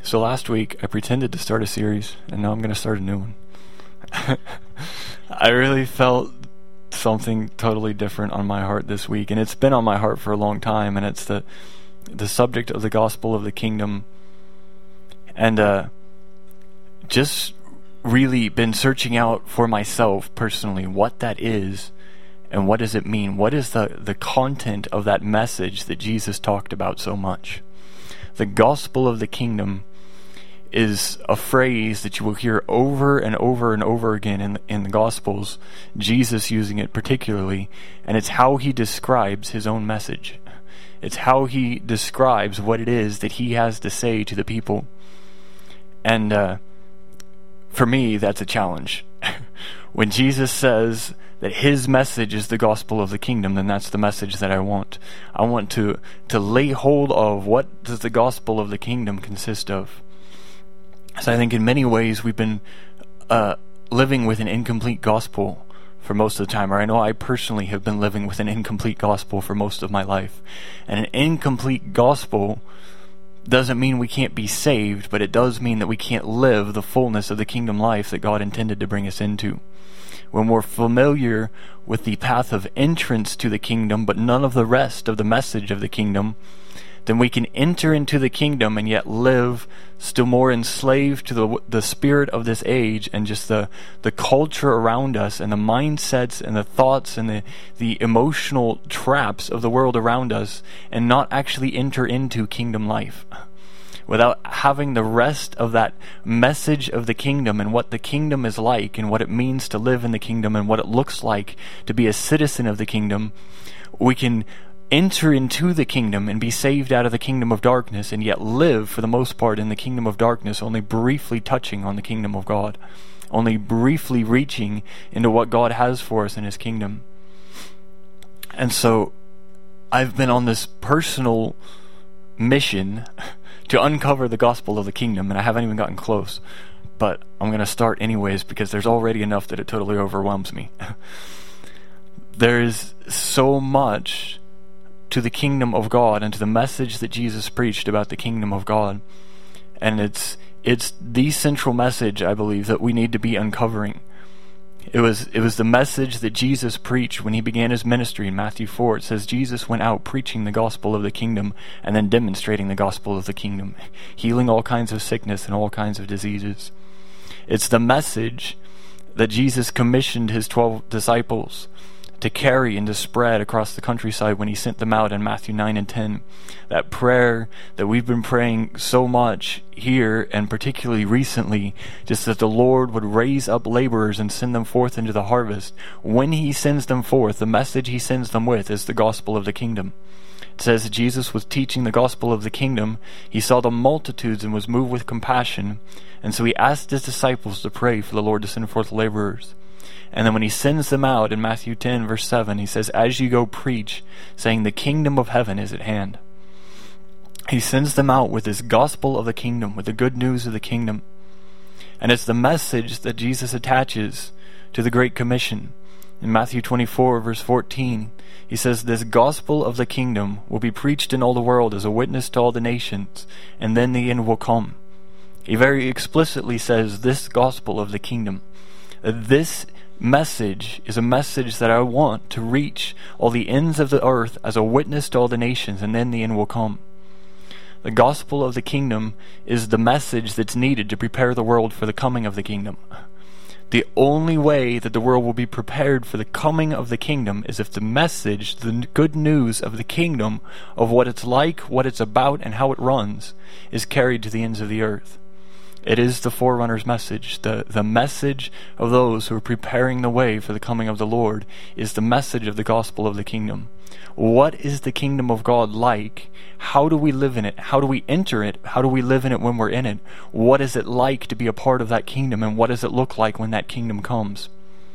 So last week I pretended to start a series, and now I'm going to start a new one. I really felt something totally different on my heart this week, and it's been on my heart for a long time, and it's the subject of the gospel of the kingdom. And just really been searching out for myself personally what that is and what does it mean. What is the content of that message that Jesus talked about so much? The gospel of the kingdom is a phrase that you will hear over and over and over again in the Gospels, Jesus using it particularly, and it's how he describes his own message. It's how he describes what it is that he has to say to the people. And for me, that's a challenge. When Jesus says that his message is the gospel of the kingdom, then that's the message that I want. I want to lay hold of what does the gospel of the kingdom consist of. So I think in many ways we've been living with an incomplete gospel for most of the time, or I know I personally have been living with an incomplete gospel for most of my life. And an incomplete gospel doesn't mean we can't be saved, but it does mean that we can't live the fullness of the kingdom life that God intended to bring us into. When we're familiar with the path of entrance to the kingdom, but none of the rest of the message of the kingdom, then we can enter into the kingdom and yet live still more enslaved to the spirit of this age and just the culture around us and the mindsets and the thoughts and the emotional traps of the world around us, and not actually enter into kingdom life. Without having the rest of that message of the kingdom and what the kingdom is like and what it means to live in the kingdom and what it looks like to be a citizen of the kingdom, we can enter into the kingdom and be saved out of the kingdom of darkness and yet live for the most part in the kingdom of darkness, only briefly touching on the kingdom of God, only briefly reaching into what God has for us in his kingdom. And so I've been on this personal mission to uncover the gospel of the kingdom, and I haven't even gotten close, but I'm going to start anyways because there's already enough that it totally overwhelms me. There's so much to the kingdom of God and to the message that Jesus preached about the kingdom of God. And it's the central message, I believe, that we need to be uncovering. It was the message that Jesus preached when he began his ministry in Matthew 4. It says Jesus went out preaching the gospel of the kingdom and then demonstrating the gospel of the kingdom, healing all kinds of sickness and all kinds of diseases. It's the message that Jesus commissioned his 12 disciples to carry and to spread across the countryside when he sent them out in Matthew 9 and 10. That prayer that we've been praying so much here, and particularly recently, just that the Lord would raise up laborers and send them forth into the harvest. When he sends them forth, the message he sends them with is the gospel of the kingdom. It says that Jesus was teaching the gospel of the kingdom. He saw the multitudes and was moved with compassion, and so he asked his disciples to pray for the Lord to send forth laborers. And then when he sends them out in Matthew 10 verse 7, he says, as you go preach, saying the kingdom of heaven is at hand. He sends them out with this gospel of the kingdom, with the good news of the kingdom. And it's the message that Jesus attaches to the Great Commission. In Matthew 24 verse 14, he says, this gospel of the kingdom will be preached in all the world as a witness to all the nations, and then the end will come. He very explicitly says this gospel of the kingdom. This message is a message that I want to reach all the ends of the earth as a witness to all the nations, and then the end will come. The gospel of the kingdom is the message that's needed to prepare the world for the coming of the kingdom. The only way that the world will be prepared for the coming of the kingdom is if the message, the good news of the kingdom, of what it's like, what it's about, and how it runs, is carried to the ends of the earth. It is the forerunner's message. The message of those who are preparing the way for the coming of the Lord is the message of the gospel of the kingdom. What is the kingdom of God like? How do we live in it? How do we enter it? How do we live in it when we're in it? What is it like to be a part of that kingdom, and what does it look like when that kingdom comes?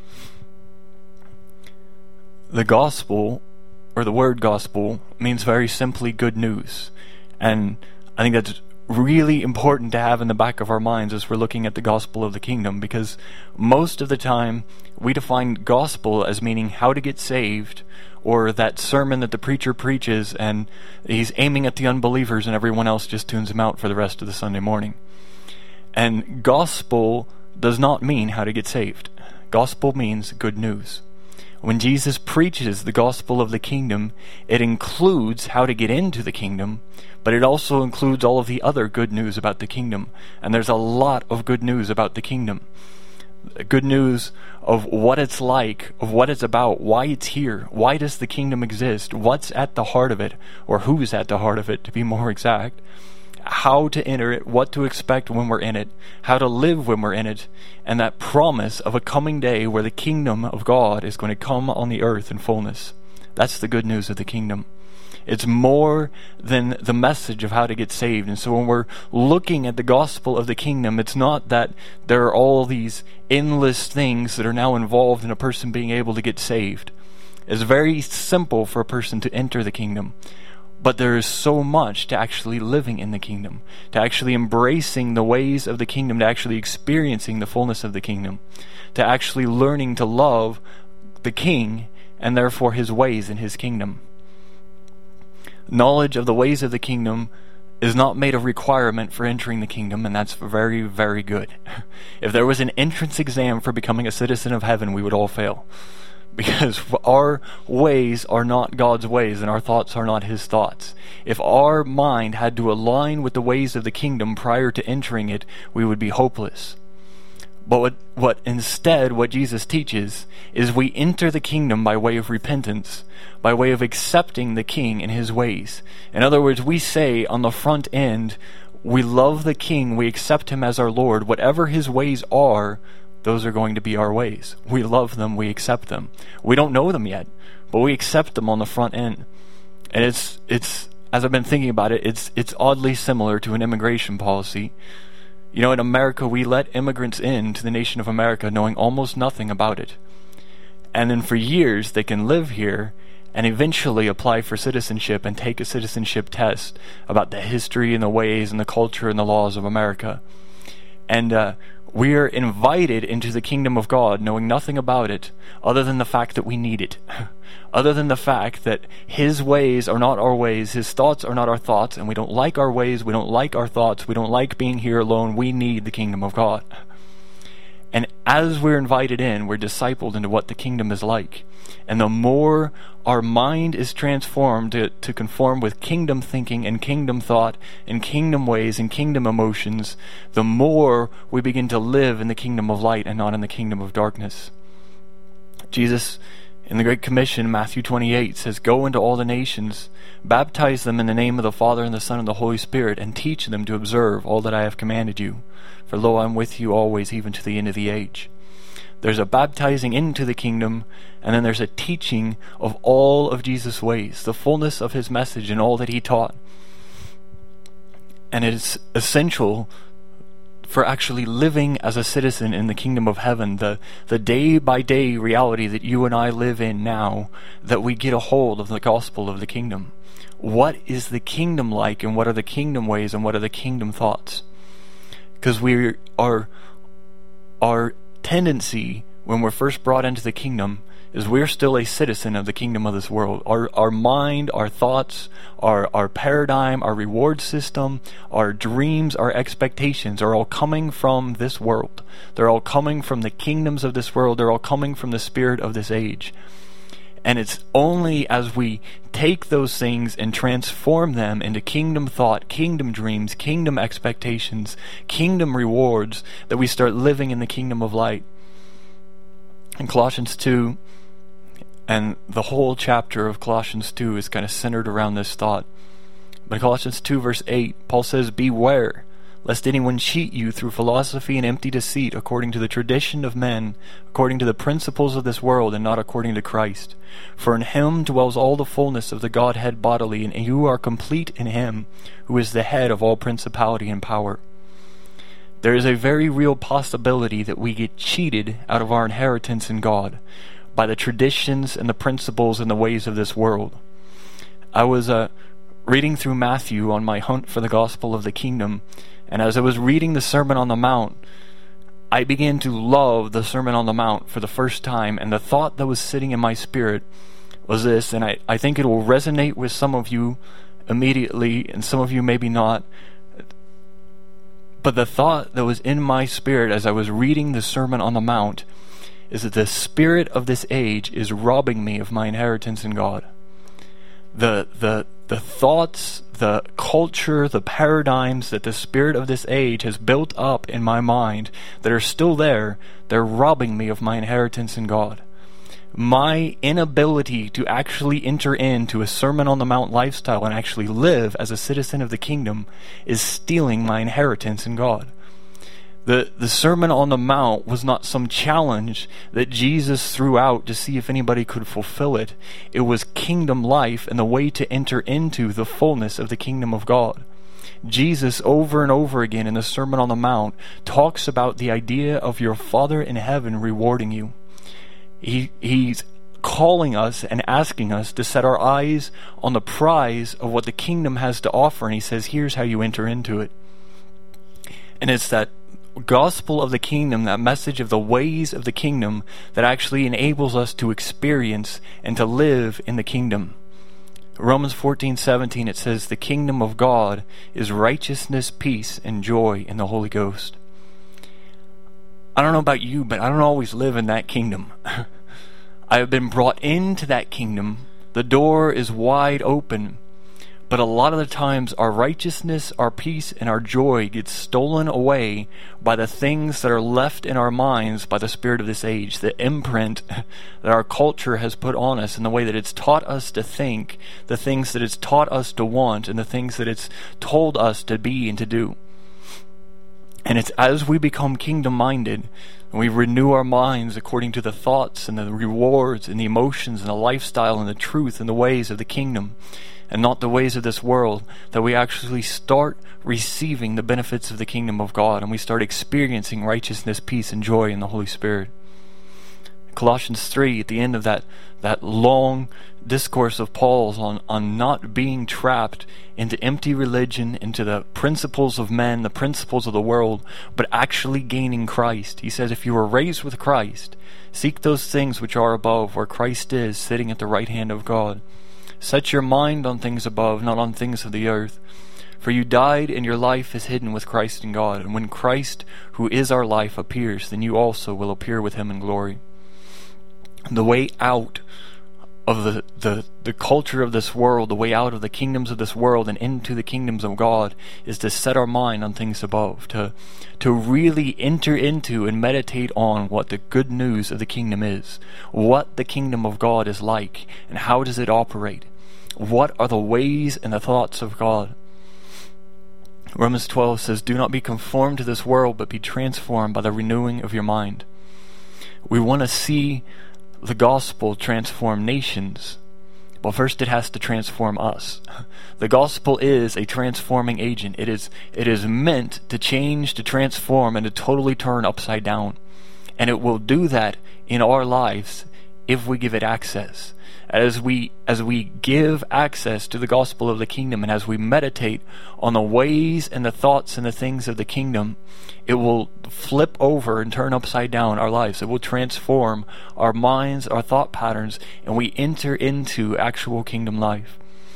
The gospel, or the word gospel, means very simply good news. And I think that's really important to have in the back of our minds as we're looking at the gospel of the kingdom, because most of the time we define gospel as meaning how to get saved, or that sermon that the preacher preaches and he's aiming at the unbelievers and everyone else just tunes him out for the rest of the Sunday morning. And gospel does not mean how to get saved. Gospel means good news. When Jesus preaches the gospel of the kingdom, it includes how to get into the kingdom, but it also includes all of the other good news about the kingdom. And there's a lot of good news about the kingdom. Good news of what it's like, of what it's about, why it's here, why does the kingdom exist, what's at the heart of it, or who's at the heart of it, to be more exact, how to enter it, what to expect when we're in it, how to live when we're in it, and that promise of a coming day where the kingdom of God is going to come on the earth in fullness. That's the good news of the kingdom. It's more than the message of how to get saved. And so when we're looking at the gospel of the kingdom, it's not that there are all these endless things that are now involved in a person being able to get saved. It's very simple for a person to enter the kingdom. But there is so much to actually living in the kingdom, to actually embracing the ways of the kingdom, to actually experiencing the fullness of the kingdom, to actually learning to love the king and therefore his ways in his kingdom. Knowledge of the ways of the kingdom is not made a requirement for entering the kingdom, and that's very, very good. If there was an entrance exam for becoming a citizen of heaven, we would all fail. Because our ways are not God's ways, and our thoughts are not his thoughts. If our mind had to align with the ways of the kingdom prior to entering it, we would be hopeless. But what Jesus teaches is we enter the kingdom by way of repentance, by way of accepting the king and his ways. In other words, we say on the front end, we love the king, we accept him as our Lord. Whatever his ways are, those are going to be our ways. We love them, we accept them. We don't know them yet, but we accept them on the front end. And it's as I've been thinking about it, it's oddly similar to an immigration policy. You know, in America, we let immigrants in to the nation of America knowing almost nothing about it. And then for years, they can live here and eventually apply for citizenship and take a citizenship test about the history and the ways and the culture and the laws of America. And we are invited into the kingdom of God knowing nothing about it other than the fact that we need it. Other than the fact that his ways are not our ways, his thoughts are not our thoughts, and we don't like our ways, we don't like our thoughts, we don't like being here alone. We need the kingdom of God. And as we're invited in, we're discipled into what the kingdom is like. And the more our mind is transformed to conform with kingdom thinking and kingdom thought and kingdom ways and kingdom emotions, the more we begin to live in the kingdom of light and not in the kingdom of darkness. Jesus, in the Great Commission, Matthew 28, says, "Go into all the nations, baptize them in the name of the Father and the Son and the Holy Spirit, and teach them to observe all that I have commanded you. For lo, I am with you always, even to the end of the age." There's a baptizing into the kingdom, and then there's a teaching of all of Jesus' ways, the fullness of his message and all that he taught. And it's essential for actually living as a citizen in the kingdom of heaven, the day-by-day reality that you and I live in now, that we get a hold of the gospel of the kingdom. What is the kingdom like, and what are the kingdom ways, and what are the kingdom thoughts? Because our tendency when we're first brought into the kingdom is we're still a citizen of the kingdom of this world. Our mind, our thoughts, our paradigm, our reward system, our dreams, our expectations are all coming from this world. They're all coming from the kingdoms of this world. They're all coming from the spirit of this age. And it's only as we take those things and transform them into kingdom thought, kingdom dreams, kingdom expectations, kingdom rewards, that we start living in the kingdom of light. In Colossians 2, and the whole chapter of Colossians 2 is kind of centered around this thought. But Colossians 2 verse 8, Paul says, "Beware, lest anyone cheat you through philosophy and empty deceit, according to the tradition of men, according to the principles of this world, and not according to Christ. For in him dwells all the fullness of the Godhead bodily, and you are complete in him, who is the head of all principality and power." There is a very real possibility that we get cheated out of our inheritance in God by the traditions and the principles and the ways of this world. I was reading through Matthew on my hunt for the gospel of the kingdom, and as I was reading the Sermon on the Mount, I began to love the Sermon on the Mount for the first time, and the thought that was sitting in my spirit was this, and I think it will resonate with some of you immediately, and some of you maybe not. But the thought that was in my spirit as I was reading the Sermon on the Mount is that the spirit of this age is robbing me of my inheritance in God. The thoughts, the culture, the paradigms that the spirit of this age has built up in my mind that are still there, they're robbing me of my inheritance in God. My inability to actually enter into a Sermon on the Mount lifestyle and actually live as a citizen of the kingdom is stealing my inheritance in God. The Sermon on the Mount was not some challenge that Jesus threw out to see if anybody could fulfill it. It was kingdom life and the way to enter into the fullness of the kingdom of God. Jesus, over and over again in the Sermon on the Mount, talks about the idea of your Father in heaven rewarding you. He's calling us and asking us to set our eyes on the prize of what the kingdom has to offer, and he says, here's how you enter into it. And it's that gospel of the kingdom, that message of the ways of the kingdom, that actually enables us to experience and to live in the kingdom. Romans 14:17, it says, the kingdom of God is righteousness, peace, and joy in the Holy Ghost. I don't know about you, but I don't always live in that kingdom. I have been brought into that kingdom. The door is wide open. But a lot of the times our righteousness, our peace, and our joy gets stolen away by the things that are left in our minds by the spirit of this age, the imprint that our culture has put on us, and the way that it's taught us to think, the things that it's taught us to want, and the things that it's told us to be and to do. And it's as we become kingdom-minded, and we renew our minds according to the thoughts and the rewards and the emotions and the lifestyle and the truth and the ways of the kingdom, and not the ways of this world, that we actually start receiving the benefits of the kingdom of God, and we start experiencing righteousness, peace, and joy in the Holy Spirit. Colossians 3, at the end of that long discourse of Paul's on not being trapped into empty religion, into the principles of men, the principles of the world, but actually gaining Christ. He says, if you were raised with Christ, seek those things which are above, where Christ is, sitting at the right hand of God. Set your mind on things above, not on things of the earth. For you died, and your life is hidden with Christ in God. And when Christ, who is our life, appears, then you also will appear with him in glory. The way out of the culture of this world, the way out of the kingdoms of this world and into the kingdoms of God, is to set our mind on things above, to really enter into and meditate on what the good news of the kingdom is, what the kingdom of God is like, and how does it operate. What are the ways and the thoughts of God? Romans 12 says, do not be conformed to this world, but be transformed by the renewing of your mind. We want to see the gospel transform nations. Well, first it has to transform us. The gospel is a transforming agent. It is meant to change, to transform, and to totally turn upside down. And it will do that in our lives if we give it access. As we give access to the gospel of the kingdom, and as we meditate on the ways and the thoughts and the things of the kingdom, it will flip over and turn upside down our lives. It will transform our minds, our thought patterns, and we enter into actual kingdom life.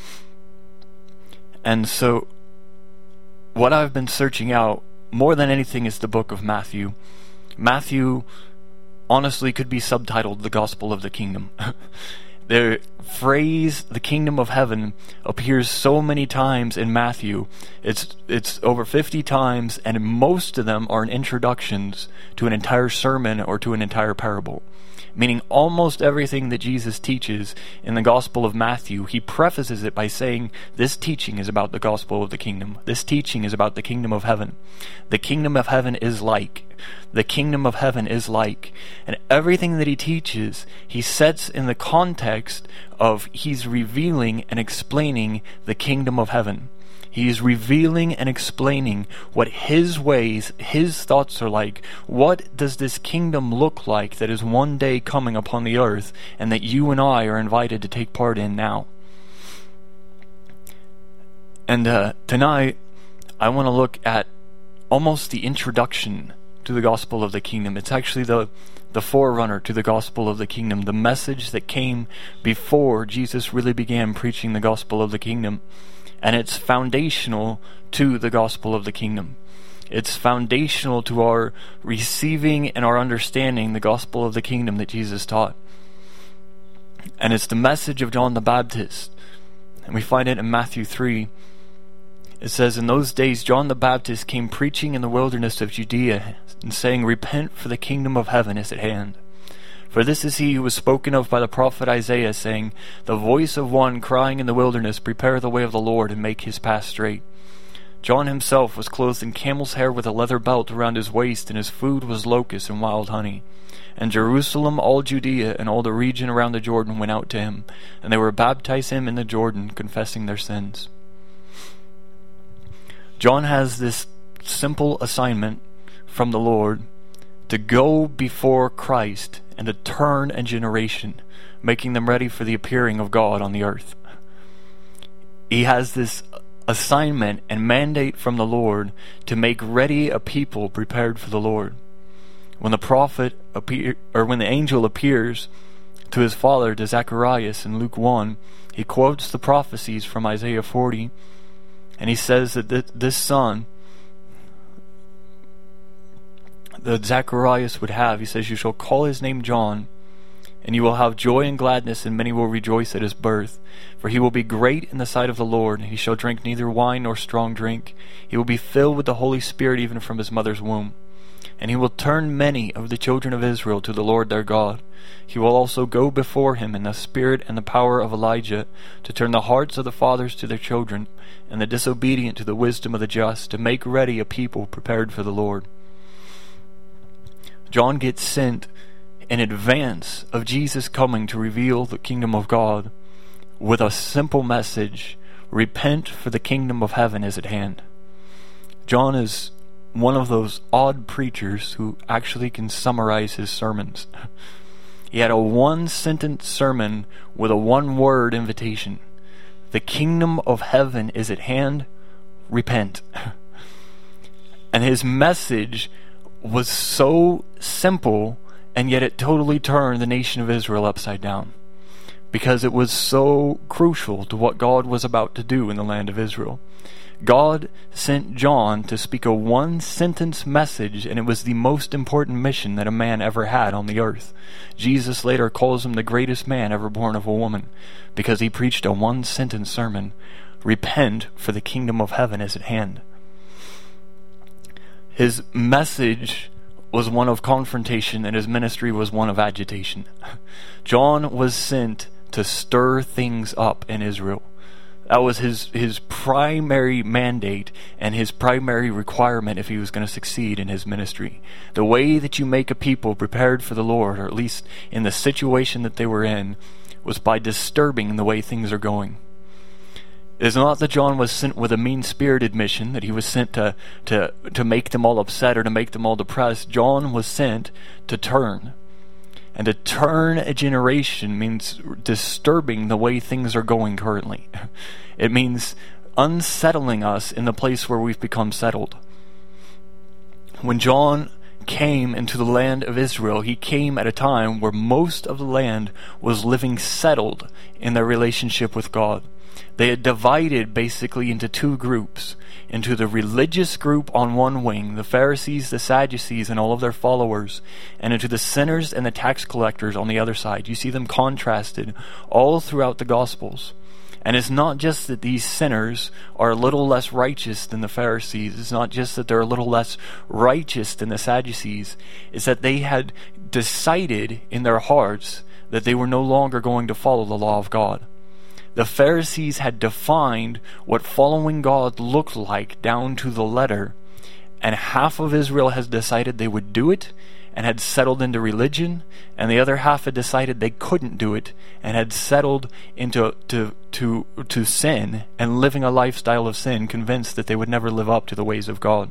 And so, what I've been searching out more than anything is the book of Matthew. Matthew honestly could be subtitled the gospel of the kingdom. The phrase, the kingdom of heaven, appears so many times in Matthew. It's over 50 times, and most of them are introductions to an entire sermon or to an entire parable. Meaning almost everything that Jesus teaches in the Gospel of Matthew, he prefaces it by saying, this teaching is about the gospel of the kingdom. This teaching is about the kingdom of heaven. The kingdom of heaven is like. The kingdom of heaven is like. And everything that he teaches, he sets in the context of he's revealing and explaining the kingdom of heaven. He is revealing and explaining what his ways, his thoughts are like. What does this kingdom look like that is one day coming upon the earth, and that you and I are invited to take part in now? And tonight, I want to look at almost the introduction to the gospel of the kingdom. It's actually the forerunner to the gospel of the kingdom, the message that came before Jesus really began preaching the gospel of the kingdom. And it's foundational to the gospel of the kingdom. It's foundational to our receiving and our understanding the gospel of the kingdom that Jesus taught. And it's the message of John the Baptist. And we find it in Matthew 3. It says, "In those days John the Baptist came preaching in the wilderness of Judea, and saying, Repent, for the kingdom of heaven is at hand. For this is he who was spoken of by the prophet Isaiah, saying, The voice of one crying in the wilderness, Prepare the way of the Lord, and make his path straight. John himself was clothed in camel's hair with a leather belt around his waist, and his food was locusts and wild honey. And Jerusalem, all Judea, and all the region around the Jordan went out to him, and they were baptized him in the Jordan, confessing their sins." John has this simple assignment from the Lord to go before Christ and to turn a generation, making them ready for the appearing of God on the earth. He has this assignment and mandate from the Lord to make ready a people prepared for the Lord. When when the angel appears to his father, to Zacharias, in Luke 1, he quotes the prophecies from Isaiah 40, and he says that this son that Zacharias would have, he says, "You shall call his name John, and you will have joy and gladness, and many will rejoice at his birth. For he will be great in the sight of the Lord. He shall drink neither wine nor strong drink. He will be filled with the Holy Spirit even from his mother's womb. And he will turn many of the children of Israel to the Lord their God. He will also go before him in the spirit and the power of Elijah, to turn the hearts of the fathers to their children, and the disobedient to the wisdom of the just, to make ready a people prepared for the Lord." John gets sent in advance of Jesus coming to reveal the kingdom of God with a simple message: repent, for the kingdom of heaven is at hand. John is one of those odd preachers who actually can summarize his sermons. He had a one-sentence sermon with a one-word invitation: the kingdom of heaven is at hand, repent. And his message was so simple, and yet it totally turned the nation of Israel upside down, because it was so crucial to what God was about to do in the land of Israel. God sent John to speak a one-sentence message, and it was the most important mission that a man ever had on the earth. Jesus later calls him the greatest man ever born of a woman, because he preached a one-sentence sermon: repent, for the kingdom of heaven is at hand. His message was one of confrontation, and his ministry was one of agitation. John was sent to stir things up in Israel. That was his primary mandate and his primary requirement if he was going to succeed in his ministry. The way that you make a people prepared for the Lord, or at least in the situation that they were in, was by disturbing the way things are going. It is not that John was sent with a mean-spirited mission, that he was sent to make them all upset or to make them all depressed. John was sent to turn. And to turn a generation means disturbing the way things are going currently. It means unsettling us in the place where we've become settled. When John came into the land of Israel, he came at a time where most of the land was living settled in their relationship with God. They had divided basically into two groups, into the religious group on one wing, the Pharisees, the Sadducees, and all of their followers, and into the sinners and the tax collectors on the other side. You see them contrasted all throughout the Gospels. And it's not just that these sinners are a little less righteous than the Pharisees. It's not just that they're a little less righteous than the Sadducees. It's that they had decided in their hearts that they were no longer going to follow the law of God. The Pharisees had defined what following God looked like down to the letter, and half of Israel has decided they would do it and had settled into religion, and the other half had decided they couldn't do it and had settled into to sin and living a lifestyle of sin, convinced that they would never live up to the ways of God.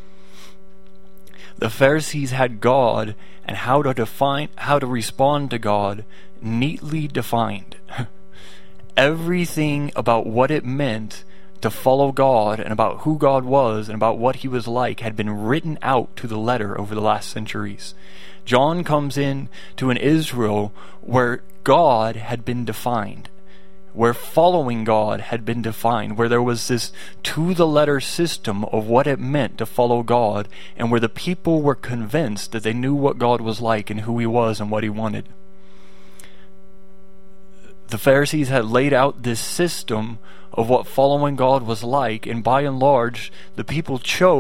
The Pharisees had God and how to respond to God neatly defined. Everything about what it meant to follow God and about who God was and about what he was like had been written out to the letter over the last centuries. John comes in to an Israel where God had been defined, where following God had been defined, where there was this to-the-letter system of what it meant to follow God, and where the people were convinced that they knew what God was like and who he was and what he wanted. The Pharisees had laid out this system of what following God was like, and by and large, the people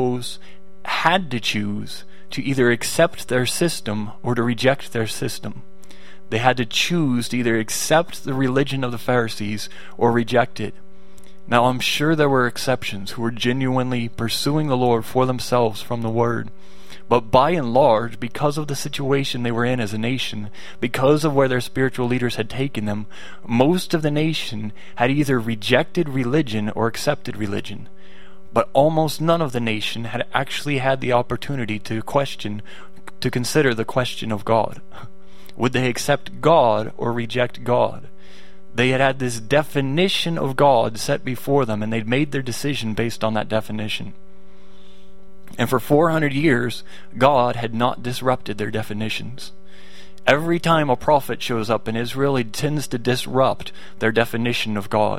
had to choose to either accept their system or to reject their system. They had to choose to either accept the religion of the Pharisees or reject it. Now, I'm sure there were exceptions who were genuinely pursuing the Lord for themselves from the Word. But by and large, because of the situation they were in as a nation, because of where their spiritual leaders had taken them, most of the nation had either rejected religion or accepted religion. But almost none of the nation had actually had the opportunity to consider the question of God. Would they accept God or reject God? They had had this definition of God set before them, and they'd made their decision based on that definition. And for 400 years, God had not disrupted their definitions. Every time a prophet shows up in Israel, he tends to disrupt their definition of God,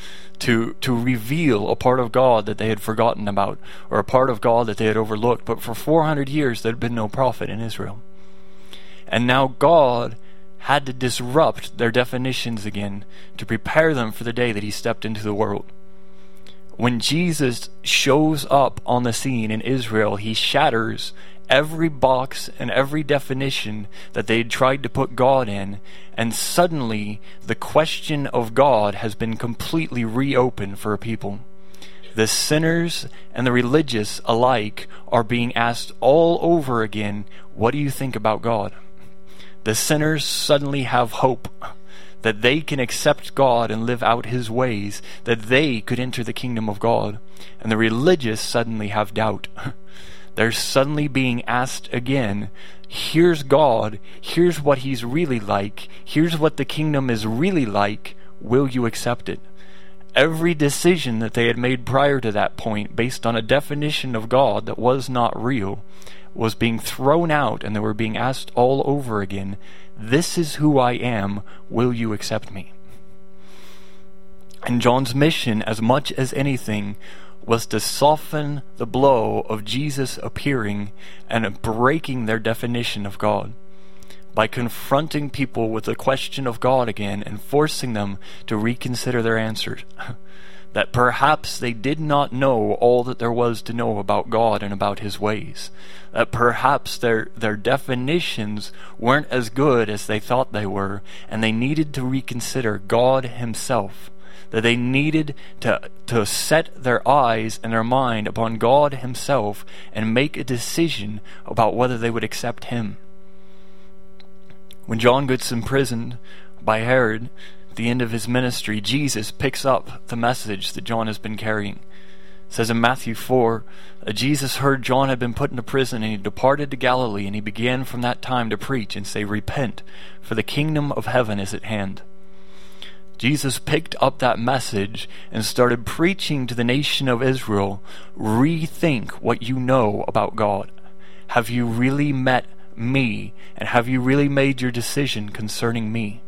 to reveal a part of God that they had forgotten about, or a part of God that they had overlooked. But for 400 years, there had been no prophet in Israel. And now God had to disrupt their definitions again to prepare them for the day that he stepped into the world. When Jesus shows up on the scene in Israel, he shatters every box and every definition that they'd tried to put God in, and suddenly the question of God has been completely reopened for a people. The sinners and the religious alike are being asked all over again, what do you think about God? The sinners suddenly have hope that they can accept God and live out his ways, that they could enter the kingdom of God. And the religious suddenly have doubt. They're suddenly being asked again, here's God, here's what he's really like, here's what the kingdom is really like, will you accept it? Every decision that they had made prior to that point, based on a definition of God that was not real, was being thrown out, and they were being asked all over again, this is who I am, will you accept me? And John's mission, as much as anything, was to soften the blow of Jesus appearing and breaking their definition of God, by confronting people with the question of God again and forcing them to reconsider their answers. That perhaps they did not know all that there was to know about God and about his ways. That perhaps their definitions weren't as good as they thought they were, and they needed to reconsider God himself. That they needed to set their eyes and their mind upon God himself and make a decision about whether they would accept him. When John gets imprisoned by Herod, at the end of his ministry, Jesus picks up the message that John has been carrying. It says in Matthew 4, Jesus heard John had been put into prison, and he departed to Galilee, and he began from that time to preach and say, repent, for the kingdom of heaven is at hand. Jesus picked up that message and started preaching to the nation of Israel, rethink what you know about God. Have you really met me? And have you really made your decision concerning me?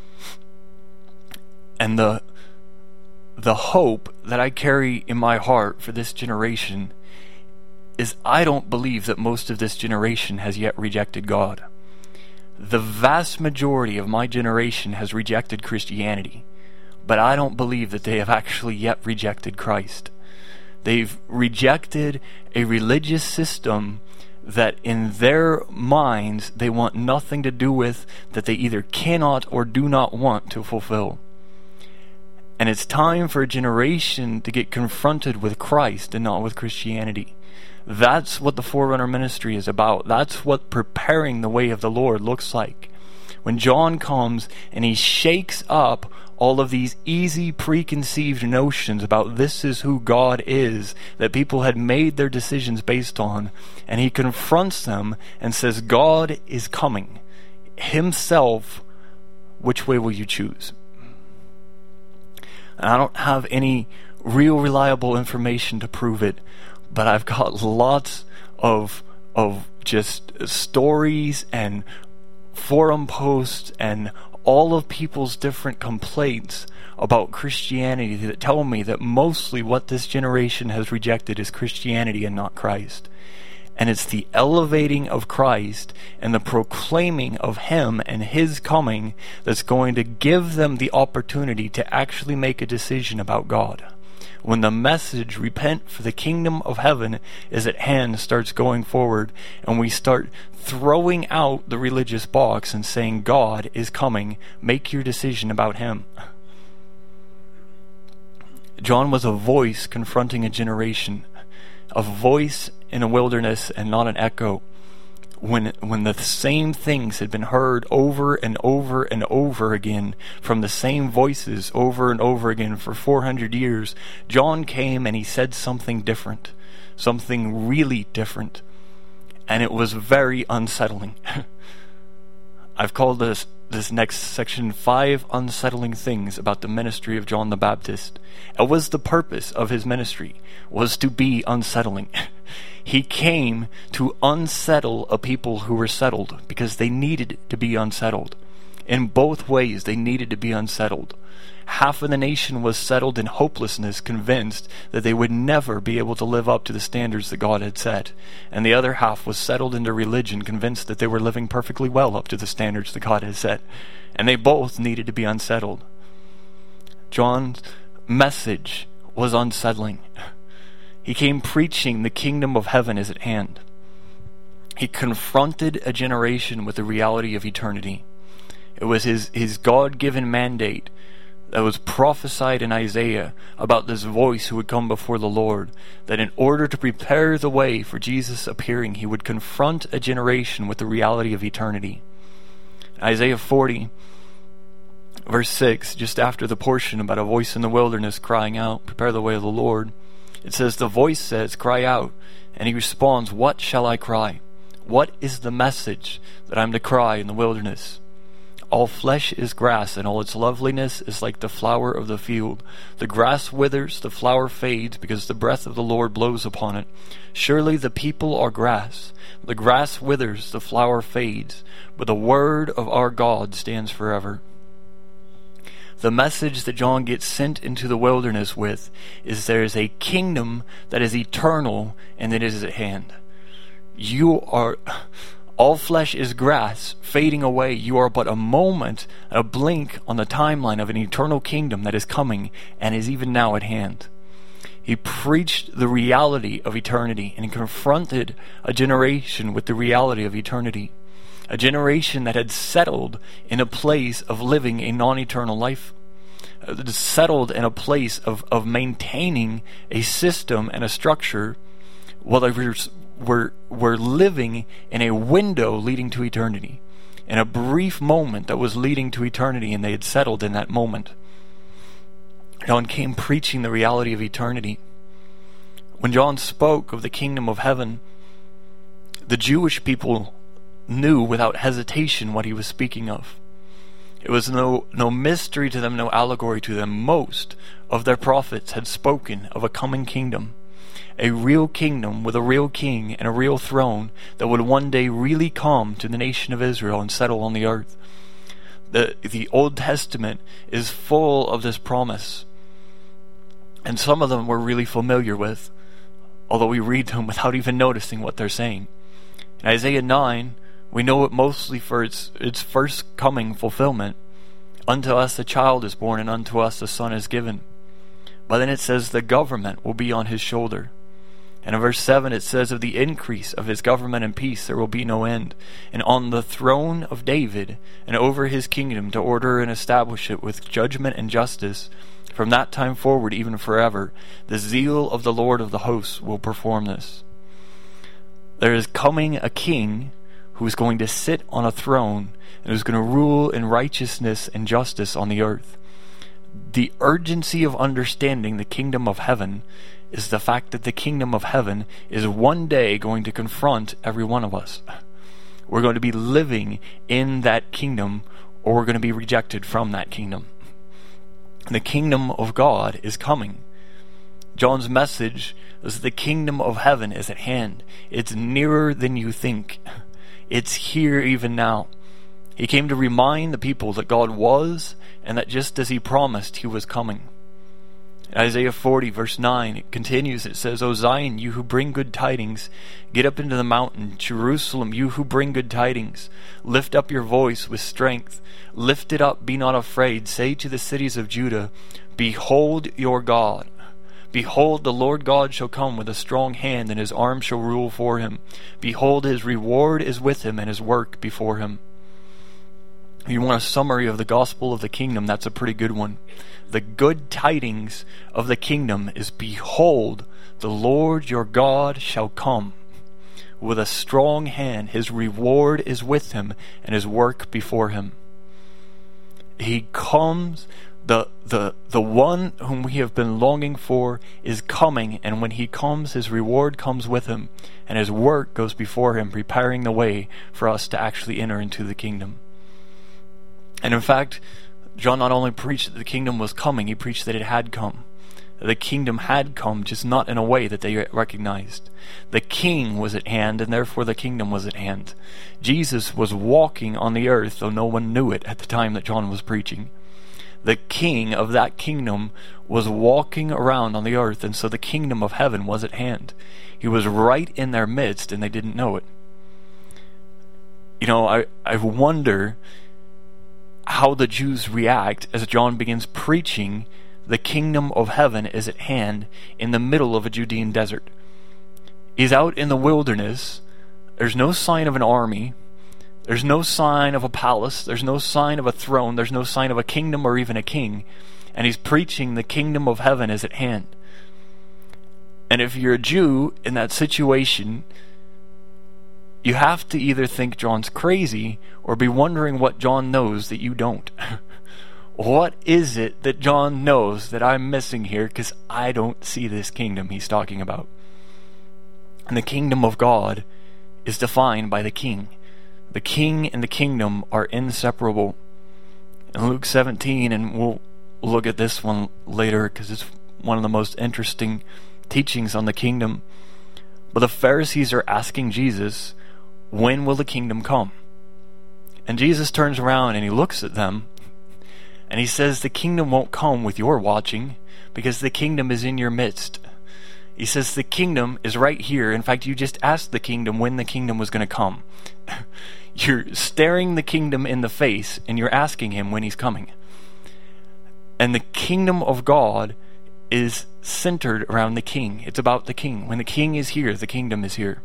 And the hope that I carry in my heart for this generation is I don't believe that most of this generation has yet rejected God. The vast majority of my generation has rejected Christianity, but I don't believe that they have actually yet rejected Christ. They've rejected a religious system that in their minds they want nothing to do with, that they either cannot or do not want to fulfill. And it's time for a generation to get confronted with Christ and not with Christianity. That's what the Forerunner ministry is about. That's what preparing the way of the Lord looks like. When John comes and he shakes up all of these easy preconceived notions about this is who God is, that people had made their decisions based on, and he confronts them and says, God is coming himself, which way will you choose? And I don't have any real reliable information to prove it, but I've got lots of just stories and forum posts and all of people's different complaints about Christianity that tell me that mostly what this generation has rejected is Christianity and not Christ. And it's the elevating of Christ and the proclaiming of Him and His coming that's going to give them the opportunity to actually make a decision about God. When the message, repent for the kingdom of heaven is at hand, starts going forward, and we start throwing out the religious box and saying, God is coming, make your decision about Him. John was a voice confronting a generation, a voice in a wilderness and not an echo. When the same things had been heard over and over and over again from the same voices over and over again for 400 years, John came and he said something different, something really different, and it was very unsettling. I've called this next section 5 unsettling things about the ministry of John the Baptist. It was the purpose of his ministry, was to be unsettling. He came to unsettle a people who were settled because they needed to be unsettled. In both ways, they needed to be unsettled. Half of the nation was settled in hopelessness, convinced that they would never be able to live up to the standards that God had set. And the other half was settled into religion, convinced that they were living perfectly well up to the standards that God had set. And they both needed to be unsettled. John's message was unsettling. He came preaching the kingdom of heaven is at hand. He confronted a generation with the reality of eternity. It was his God-given mandate that was prophesied in Isaiah about this voice who would come before the Lord, that in order to prepare the way for Jesus appearing, he would confront a generation with the reality of eternity. Isaiah 40, verse 6, just after the portion about a voice in the wilderness crying out, prepare the way of the Lord, it says, the voice says, cry out, and he responds, what shall I cry? What is the message that I'm to cry in the wilderness? All flesh is grass, and all its loveliness is like the flower of the field. The grass withers, the flower fades, because the breath of the Lord blows upon it. Surely the people are grass. The grass withers, the flower fades, but the word of our God stands forever. The message that John gets sent into the wilderness with is there is a kingdom that is eternal and that is at hand. All flesh is grass, fading away. You are but a moment, a blink on the timeline of an eternal kingdom that is coming and is even now at hand. He preached the reality of eternity and confronted a generation with the reality of eternity. A generation that had settled in a place of living a non-eternal life. Settled in a place of maintaining a system and a structure while they were living in a window leading to eternity. In a brief moment that was leading to eternity, and they had settled in that moment. John came preaching the reality of eternity. When John spoke of the kingdom of heaven, the Jewish people knew without hesitation what he was speaking of. It was no mystery to them, no allegory to them. Most of their prophets had spoken of a coming kingdom. A real kingdom with a real king and a real throne that would one day really come to the nation of Israel and settle on the earth. The Old Testament is full of this promise. And some of them we're really familiar with, although we read them without even noticing what they're saying. In Isaiah 9, we know it mostly for its first coming fulfillment. Unto us a child is born, and unto us a son is given. But then it says the government will be on his shoulder. And in verse 7 it says of the increase of his government and peace there will be no end. And on the throne of David and over his kingdom to order and establish it with judgment and justice from that time forward even forever. The zeal of the Lord of the hosts will perform this. There is coming a king who is going to sit on a throne and who's going to rule in righteousness and justice on the earth. The urgency of understanding the kingdom of heaven is the fact that the kingdom of heaven is one day going to confront every one of us. We're going to be living in that kingdom, or we're going to be rejected from that kingdom. The kingdom of God is coming. John's message is that the kingdom of heaven is at hand. It's nearer than you think. It's here even now. He came to remind the people that God was, and that just as he promised, he was coming. Isaiah 40 verse 9, it continues, it says, O Zion, you who bring good tidings, get up into the mountain. Jerusalem, you who bring good tidings, lift up your voice with strength. Lift it up, be not afraid. Say to the cities of Judah, behold your God. Behold, the Lord God shall come with a strong hand, and his arm shall rule for him. Behold, his reward is with him, and his work before him. If you want a summary of the gospel of the kingdom, that's a pretty good one. The good tidings of the kingdom is, behold, the Lord your God shall come with a strong hand. His reward is with him, and his work before him. He comes, the one whom we have been longing for is coming, and when he comes, his reward comes with him, and his work goes before him, preparing the way for us to actually enter into the kingdom. And in fact, John not only preached that the kingdom was coming, he preached that it had come. The kingdom had come, just not in a way that they recognized. The king was at hand, and therefore the kingdom was at hand. Jesus was walking on the earth, though no one knew it at the time that John was preaching. The king of that kingdom was walking around on the earth, and so the kingdom of heaven was at hand. He was right in their midst, and they didn't know it. You know, I wonder how the Jews react as John begins preaching the kingdom of heaven is at hand in the middle of a Judean desert. He's out in the wilderness. There's no sign of an army. There's no sign of a palace. There's no sign of a throne. There's no sign of a kingdom or even a king. And he's preaching the kingdom of heaven is at hand. And if you're a Jew in that situation, you have to either think John's crazy or be wondering what John knows that you don't. What is it that John knows that I'm missing here? Because I don't see this kingdom he's talking about. And the kingdom of God is defined by the king. The king and the kingdom are inseparable. In Luke 17, and we'll look at this one later because it's one of the most interesting teachings on the kingdom. But the Pharisees are asking Jesus, when will the kingdom come? And Jesus turns around and he looks at them and he says, the kingdom won't come with your watching, because the kingdom is in your midst. He says the kingdom is right here. In fact, you just asked the kingdom when the kingdom was going to come. You're staring the kingdom in the face and you're asking him when he's coming. And the kingdom of God is centered around the king. It's about the king. When the king is here, the kingdom is here.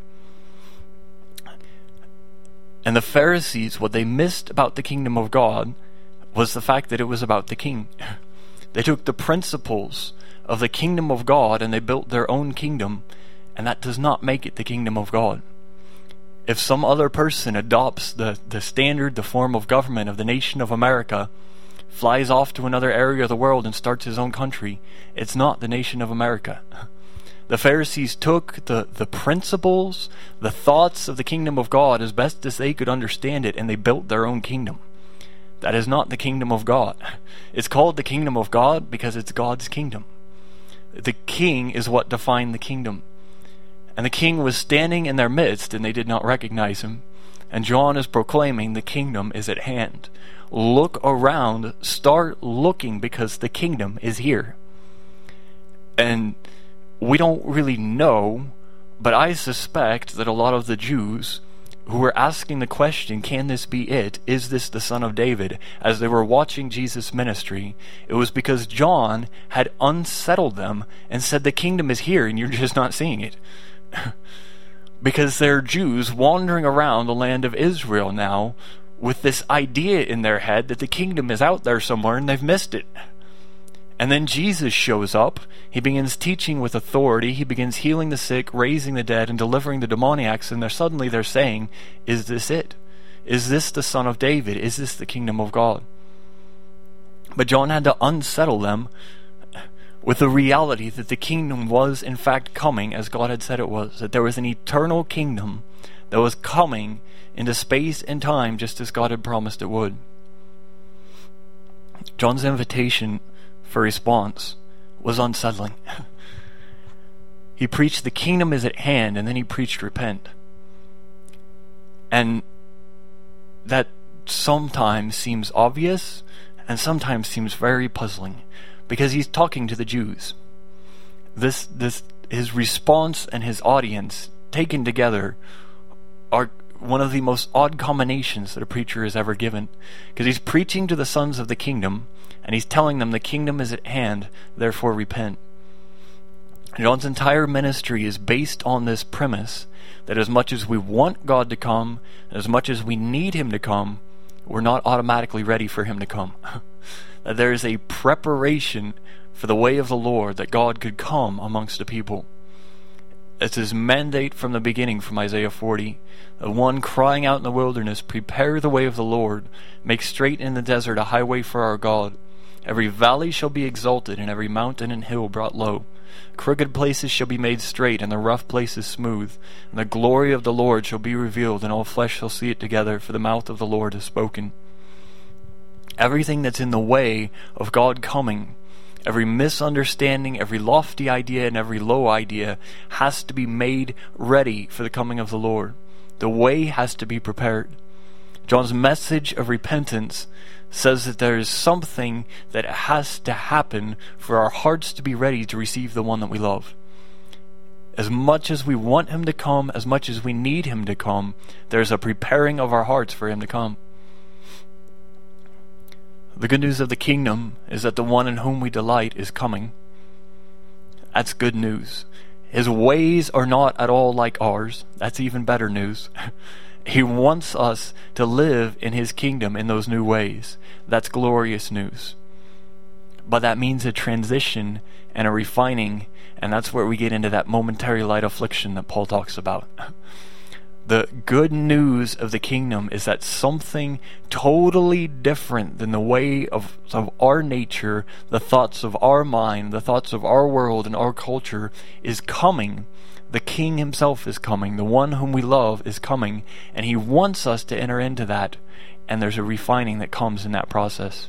And the Pharisees, what they missed about the kingdom of God was the fact that it was about the king. They took the principles of the kingdom of God and they built their own kingdom, and that does not make it the kingdom of God. If some other person adopts the standard, the form of government of the nation of America, flies off to another area of the world and starts his own country, it's not the nation of America. The Pharisees took the principles, the thoughts of the kingdom of God as best as they could understand it, and they built their own kingdom. That is not the kingdom of God. It's called the kingdom of God because it's God's kingdom. The king is what defined the kingdom. And the king was standing in their midst, and they did not recognize him. And John is proclaiming the kingdom is at hand. Look around, start looking, because the kingdom is here. And we don't really know, but I suspect that a lot of the Jews who were asking the question, can this be it? Is this the Son of David? As they were watching Jesus' ministry, it was because John had unsettled them and said the kingdom is here and you're just not seeing it. Because they're Jews wandering around the land of Israel now with this idea in their head that the kingdom is out there somewhere and they've missed it. And then Jesus shows up. He begins teaching with authority. He begins healing the sick, raising the dead, and delivering the demoniacs. And suddenly they're saying, is this it? Is this the Son of David? Is this the kingdom of God? But John had to unsettle them with the reality that the kingdom was in fact coming as God had said it was. That there was an eternal kingdom that was coming into space and time just as God had promised it would. John's invitation for response was unsettling. He preached the kingdom is at hand, and then he preached repent. And that sometimes seems obvious and sometimes seems very puzzling, because he's talking to the Jews. His response and his audience taken together are one of the most odd combinations that a preacher has ever given, because he's preaching to the sons of the kingdom and he's telling them the kingdom is at hand, therefore repent. John's entire ministry is based on this premise that as much as we want God to come, as much as we need him to come, we're not automatically ready for him to come. That there is a preparation for the way of the Lord, that God could come amongst the people. It's his mandate from the beginning, from Isaiah 40. The one crying out in the wilderness, prepare the way of the Lord, make straight in the desert a highway for our God. Every valley shall be exalted, and every mountain and hill brought low. Crooked places shall be made straight, and the rough places smooth. And the glory of the Lord shall be revealed, and all flesh shall see it together, for the mouth of the Lord has spoken. Everything that's in the way of God coming, every misunderstanding, every lofty idea, and every low idea has to be made ready for the coming of the Lord. The way has to be prepared. John's message of repentance says that there is something that has to happen for our hearts to be ready to receive the one that we love. As much as we want him to come, as much as we need him to come, there's a preparing of our hearts for him to come. The good news of the kingdom is that the one in whom we delight is coming. That's good news. His ways are not at all like ours. That's even better news. He wants us to live in his kingdom in those new ways. That's glorious news. But that means a transition and a refining, and that's where we get into that momentary light affliction that Paul talks about. The good news of the kingdom is that something totally different than the way of our nature, the thoughts of our mind, the thoughts of our world and our culture is coming. The King himself is coming. The one whom we love is coming. And he wants us to enter into that. And there's a refining that comes in that process.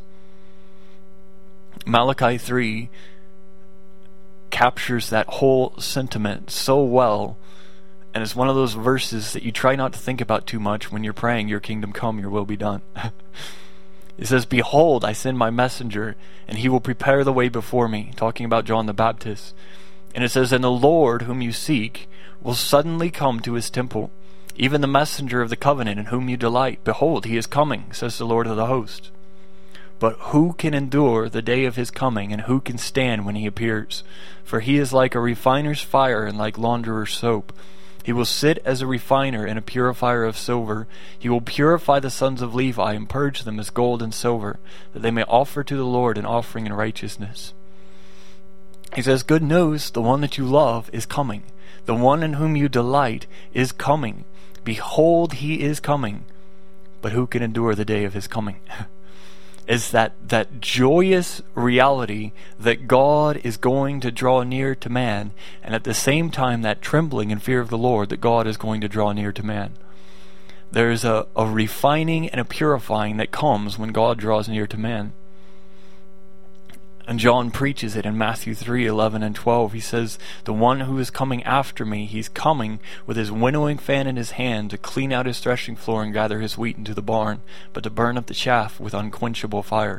Malachi 3 captures that whole sentiment so well. And it's one of those verses that you try not to think about too much when you're praying, your kingdom come, your will be done. It says, behold, I send my messenger, and he will prepare the way before me. Talking about John the Baptist. And it says, and the Lord whom you seek will suddenly come to his temple, even the messenger of the covenant in whom you delight. Behold, he is coming, says the Lord of the host. But who can endure the day of his coming, and who can stand when he appears? For he is like a refiner's fire and like launderer's soap. He will sit as a refiner and a purifier of silver. He will purify the sons of Levi and purge them as gold and silver, that they may offer to the Lord an offering in righteousness. He says, good news, the one that you love is coming. The one in whom you delight is coming. Behold, he is coming. But who can endure the day of his coming? Is that joyous reality that God is going to draw near to man, and at the same time that trembling and fear of the Lord that God is going to draw near to man. There's a refining and a purifying that comes when God draws near to man. And John preaches it in Matthew 3:11 and 12. He says, the one who is coming after me, he's coming with his winnowing fan in his hand to clean out his threshing floor and gather his wheat into the barn, but to burn up the chaff with unquenchable fire.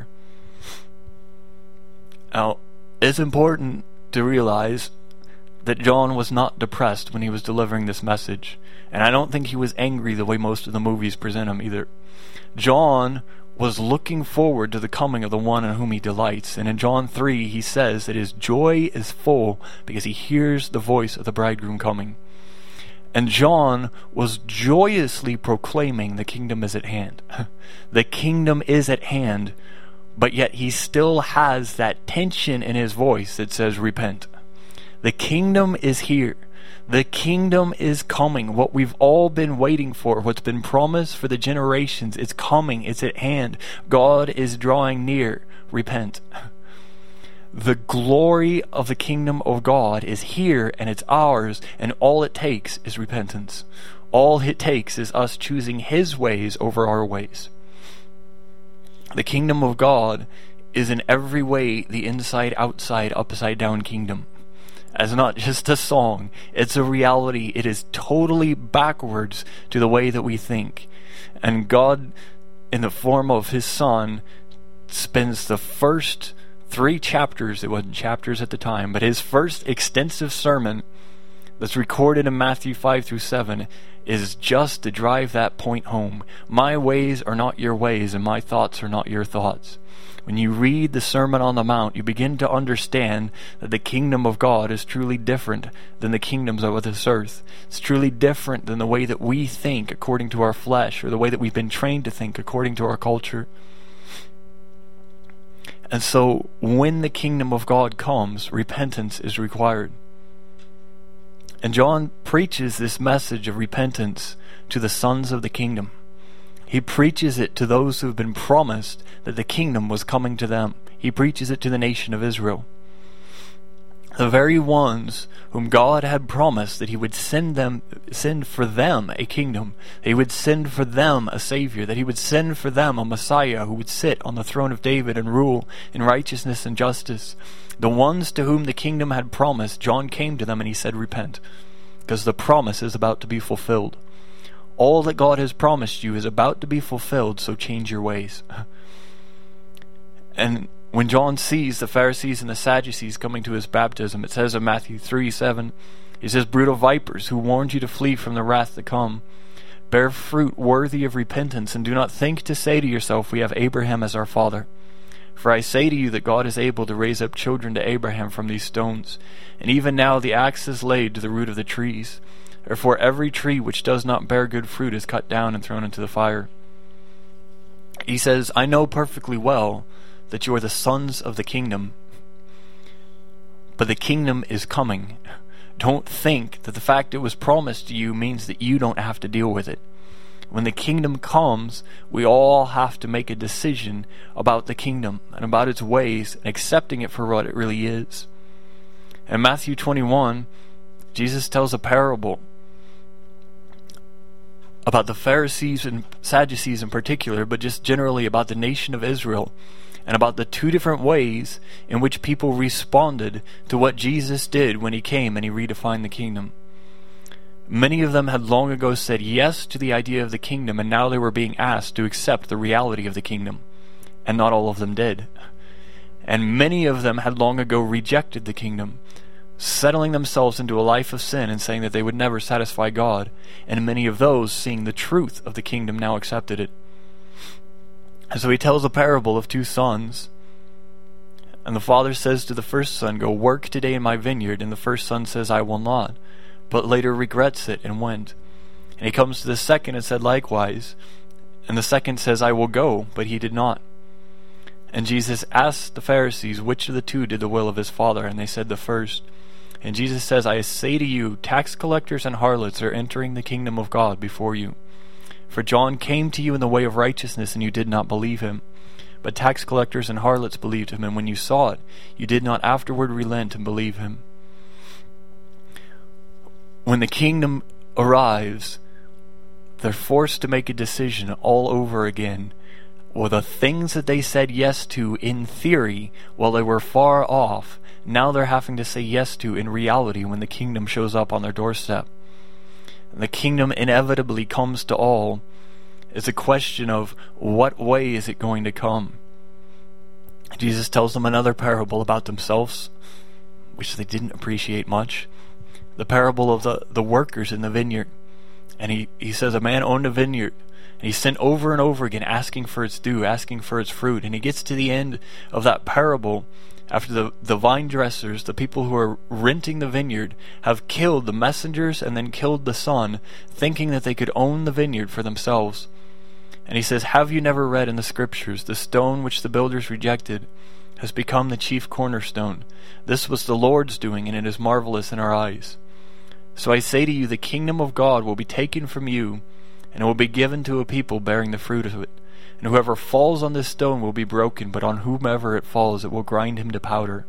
Now, it's important to realize that John was not depressed when he was delivering this message. And I don't think he was angry the way most of the movies present him either. John was looking forward to the coming of the one in whom he delights. And in John 3, he says that his joy is full because he hears the voice of the bridegroom coming. And John was joyously proclaiming the kingdom is at hand. The kingdom is at hand, but yet he still has that tension in his voice that says, repent. The kingdom is here. The kingdom is coming. What we've all been waiting for, what's been promised for the generations, it's coming. It's at hand. God is drawing near. Repent. The glory of the kingdom of God is here and it's ours, and all it takes is repentance. All it takes is us choosing his ways over our ways. The kingdom of God is in every way the inside, outside, upside down kingdom. as not just a song. It's a reality. It is totally backwards to the way that we think. And God, in the form of his Son, spends the first 3 chapters, it wasn't chapters at the time, but his first extensive sermon that's recorded in Matthew 5 through 7 is just to drive that point home. My ways are not your ways, and my thoughts are not your thoughts. When you read the Sermon on the Mount, you begin to understand that the kingdom of God is truly different than the kingdoms of this earth. It's truly different than the way that we think according to our flesh, or the way that we've been trained to think according to our culture. And so, when the kingdom of God comes, repentance is required. And John preaches this message of repentance to the sons of the kingdom. He preaches it to those who have been promised that the kingdom was coming to them. He preaches it to the nation of Israel. The very ones whom God had promised that he would send for them a kingdom. He would send for them a Savior. That he would send for them a Messiah who would sit on the throne of David and rule in righteousness and justice. The ones to whom the kingdom had promised, John came to them and he said, repent, because the promise is about to be fulfilled. All that God has promised you is about to be fulfilled, so change your ways. And when John sees the Pharisees and the Sadducees coming to his baptism, it says in Matthew 3:7, he says, brutal vipers, who warned you to flee from the wrath to come, bear fruit worthy of repentance, and do not think to say to yourself, we have Abraham as our father. For I say to you that God is able to raise up children to Abraham from these stones. And even now the axe is laid to the root of the trees. Therefore every tree which does not bear good fruit is cut down and thrown into the fire. He says, I know perfectly well that you are the sons of the kingdom, but the kingdom is coming. Don't think that the fact it was promised to you means that you don't have to deal with it. When the kingdom comes, we all have to make a decision about the kingdom and about its ways, and accepting it for what it really is. In Matthew 21, Jesus tells a parable about the Pharisees and Sadducees in particular, but just generally about the nation of Israel, and about the 2 different ways in which people responded to what Jesus did when he came and he redefined the kingdom. Many of them had long ago said yes to the idea of the kingdom, and now they were being asked to accept the reality of the kingdom, and not all of them did. And many of them had long ago rejected the kingdom, settling themselves into a life of sin and saying that they would never satisfy God, and many of those, seeing the truth of the kingdom, now accepted it. And so he tells a parable of 2 sons, and the father says to the first son, go work today in my vineyard, and the first son says, I will not, but later regrets it and went. And he comes to the second and said likewise, and the second says, I will go, but he did not. And Jesus asked the Pharisees which of the 2 did the will of his father, and they said the first. And Jesus says, I say to you, tax collectors and harlots are entering the kingdom of God before you. For John came to you in the way of righteousness, and you did not believe him. But tax collectors and harlots believed him, and when you saw it, you did not afterward relent and believe him. When the kingdom arrives, they're forced to make a decision all over again. Well, the things that they said yes to in theory while they were far off, now they're having to say yes to in reality when the kingdom shows up on their doorstep. And the kingdom inevitably comes to all. It's a question of what way is it going to come. Jesus tells them another parable about themselves, which they didn't appreciate much. The parable of the workers in the vineyard. And he says a man owned a vineyard, and he sent over and over again asking for its due, asking for its fruit. And he gets to the end of that parable after the vine dressers, the people who are renting the vineyard, have killed the messengers and then killed the son, thinking that they could own the vineyard for themselves. And he says, have you never read in the scriptures, the stone which the builders rejected has become the chief cornerstone. This was the Lord's doing, and it is marvelous in our eyes. So I say to you, the kingdom of God will be taken from you, and it will be given to a people bearing the fruit of it. And whoever falls on this stone will be broken, but on whomever it falls, it will grind him to powder.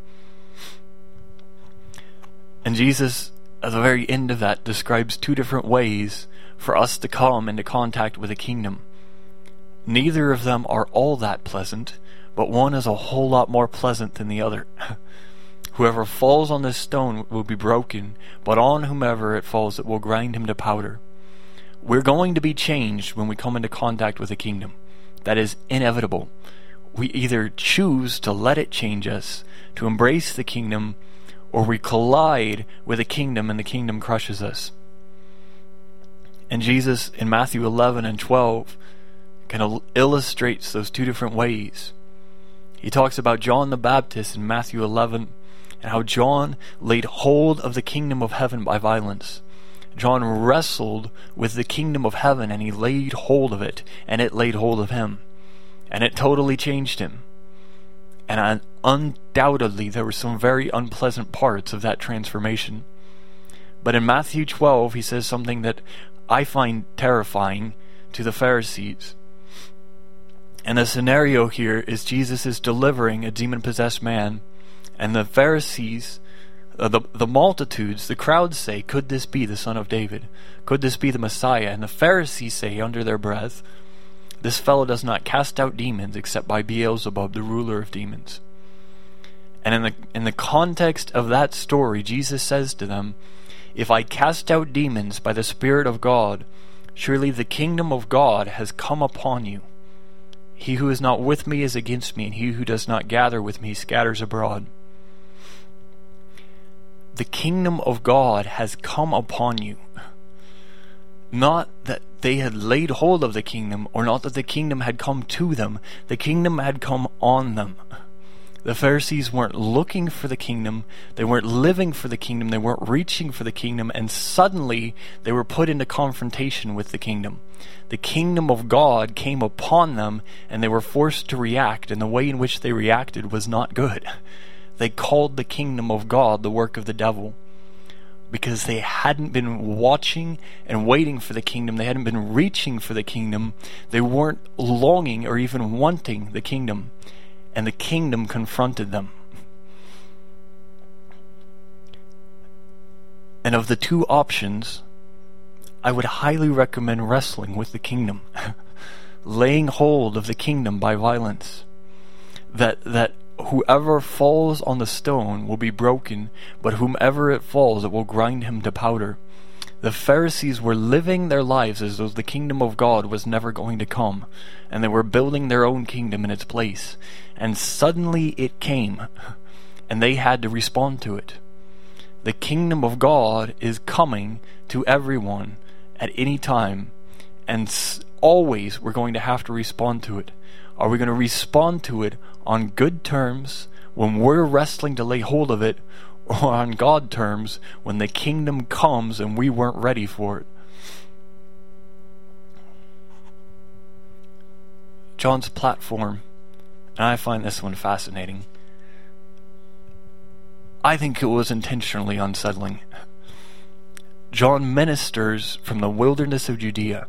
And Jesus, at the very end of that, describes 2 different ways for us to come into contact with the kingdom. Neither of them are all that pleasant, but one is a whole lot more pleasant than the other. Whoever falls on this stone will be broken, but on whomever it falls it will grind him to powder. We're going to be changed when we come into contact with the kingdom. That is inevitable. We either choose to let it change us, to embrace the kingdom, or we collide with the kingdom and the kingdom crushes us. And Jesus in Matthew 11 and 12 kind of illustrates those two different ways. He talks about John the Baptist in Matthew 11 and how John laid hold of the kingdom of heaven by violence. John wrestled with the kingdom of heaven and he laid hold of it, and it laid hold of him. And it totally changed him. And undoubtedly there were some very unpleasant parts of that transformation. But in Matthew 12 he says something that I find terrifying to the Pharisees. And the scenario here is Jesus is delivering a demon-possessed man, and the Pharisees, the multitudes, the crowds say, "Could this be the Son of David? Could this be the Messiah?" And the Pharisees say under their breath, "This fellow does not cast out demons except by Beelzebub, the ruler of demons." And in the context of that story, Jesus says to them, "If I cast out demons by the Spirit of God, surely the kingdom of God has come upon you. He who is not with me is against me, and he who does not gather with me scatters abroad." The kingdom of God has come upon you. Not that they had laid hold of the kingdom, or not that the kingdom had come to them. The kingdom had come on them. The Pharisees weren't looking for the kingdom. They weren't living for the kingdom. They weren't reaching for the kingdom. And suddenly they were put into confrontation with the kingdom. The kingdom of God came upon them, and they were forced to react. And the way in which they reacted was not good. They called the kingdom of God the work of the devil. Because they hadn't been watching and waiting for the kingdom. They hadn't been reaching for the kingdom. They weren't longing or even wanting the kingdom. And the kingdom confronted them. And of the two options, I would highly recommend wrestling with the kingdom. Laying hold of the kingdom by violence. That whoever falls on the stone will be broken, but whomever it falls, it will grind him to powder. The Pharisees were living their lives as though the kingdom of God was never going to come, and they were building their own kingdom in its place. And suddenly it came, and they had to respond to it. The kingdom of God is coming to everyone at any time, and always we're going to have to respond to it. Are we going to respond to it on good terms when we're wrestling to lay hold of it, or on God terms when the kingdom comes and we weren't ready for it? John's platform, and I find this one fascinating. I think it was intentionally unsettling. John ministers from the wilderness of Judea.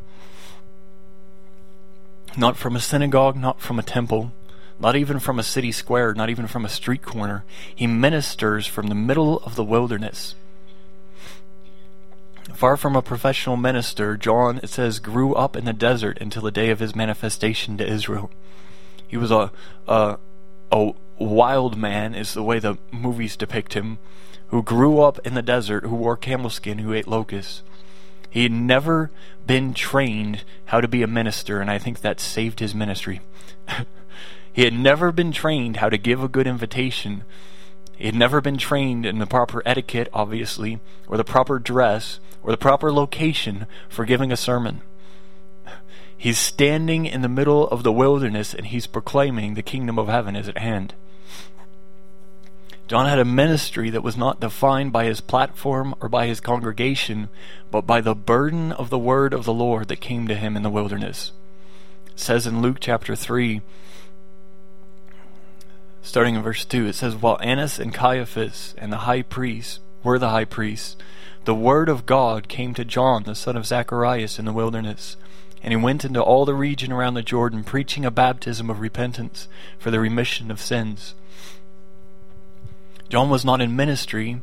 Not from a synagogue, not from a temple, not even from a city square, not even from a street corner. He ministers from the middle of the wilderness. Far from a professional minister, John, it says, grew up in the desert until the day of his manifestation to Israel. He was a wild man, is the way the movies depict him, who grew up in the desert, who wore camel skin, who ate locusts. He had never been trained how to be a minister, and I think that saved his ministry. He had never been trained how to give a good invitation. He had never been trained in the proper etiquette, obviously, or the proper dress, or the proper location for giving a sermon. He's standing in the middle of the wilderness, and he's proclaiming the kingdom of heaven is at hand. John had a ministry that was not defined by his platform or by his congregation, but by the burden of the word of the Lord that came to him in the wilderness. It says in Luke chapter 3, starting in verse 2, it says, "While Annas and Caiaphas and the high priests were the high priests, the word of God came to John, the son of Zacharias, in the wilderness. And he went into all the region around the Jordan, preaching a baptism of repentance for the remission of sins." John was not in ministry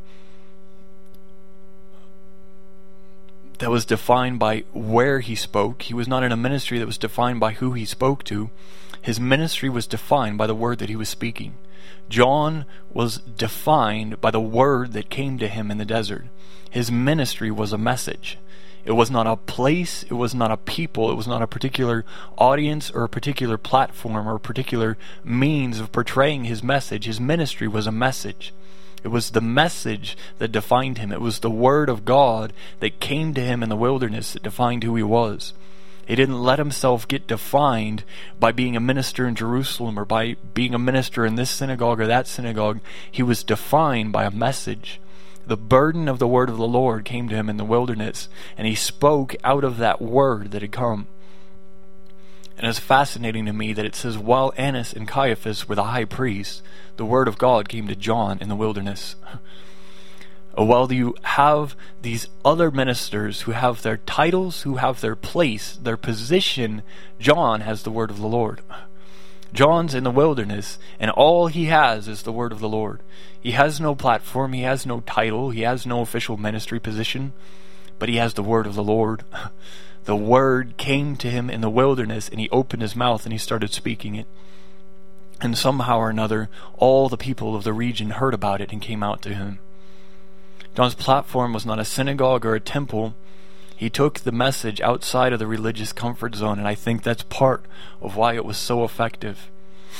that was defined by where he spoke. He was not in a ministry that was defined by who he spoke to. His ministry was defined by the word that he was speaking. John was defined by the word that came to him in the desert. His ministry was a message. It was not a place, it was not a people, it was not a particular audience or a particular platform or a particular means of portraying his message. His ministry was a message. It was the message that defined him. It was the word of God that came to him in the wilderness that defined who he was. He didn't let himself get defined by being a minister in Jerusalem or by being a minister in this synagogue or that synagogue. He was defined by a message. The burden of the word of the Lord came to him in the wilderness, and he spoke out of that word that had come. And it's fascinating to me that it says, while Annas and Caiaphas were the high priests, the word of God came to John in the wilderness. While you have these other ministers who have their titles, who have their place, their position, John has the word of the Lord. John's in the wilderness, and all he has is the word of the Lord. He has no platform, he has no title, he has no official ministry position, but he has the word of the Lord. The word came to him in the wilderness, and he opened his mouth and he started speaking it. And somehow or another, all the people of the region heard about it and came out to him. John's platform was not a synagogue or a temple. He took the message outside of the religious comfort zone, and I think that's part of why it was so effective.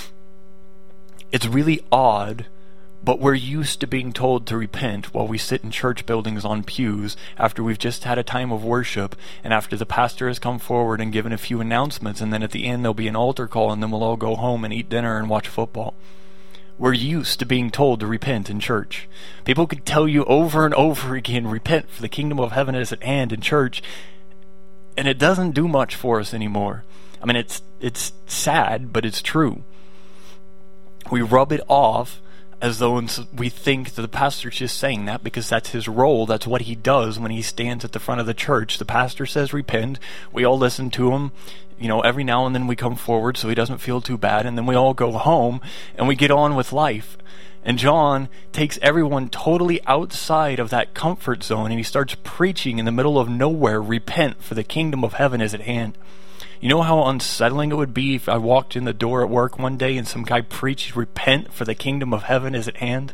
It's really odd, but we're used to being told to repent while we sit in church buildings on pews after we've just had a time of worship and after the pastor has come forward and given a few announcements, and then at the end there'll be an altar call, and then we'll all go home and eat dinner and watch football. We're used to being told to repent in church. People could tell you over and over again, repent for the kingdom of heaven is at hand in church, and it doesn't do much for us anymore. I mean, it's sad, but it's true. We rub it off as though we think that the pastor's just saying that because that's his role. That's what he does when he stands at the front of the church. The pastor says repent. We all listen to him. Every now and then we come forward so he doesn't feel too bad, and then we all go home and we get on with life. And John takes everyone totally outside of that comfort zone, and he starts preaching in the middle of nowhere, repent for the kingdom of heaven is at hand. You know how unsettling it would be if I walked in the door at work one day and some guy preached, repent for the kingdom of heaven is at hand?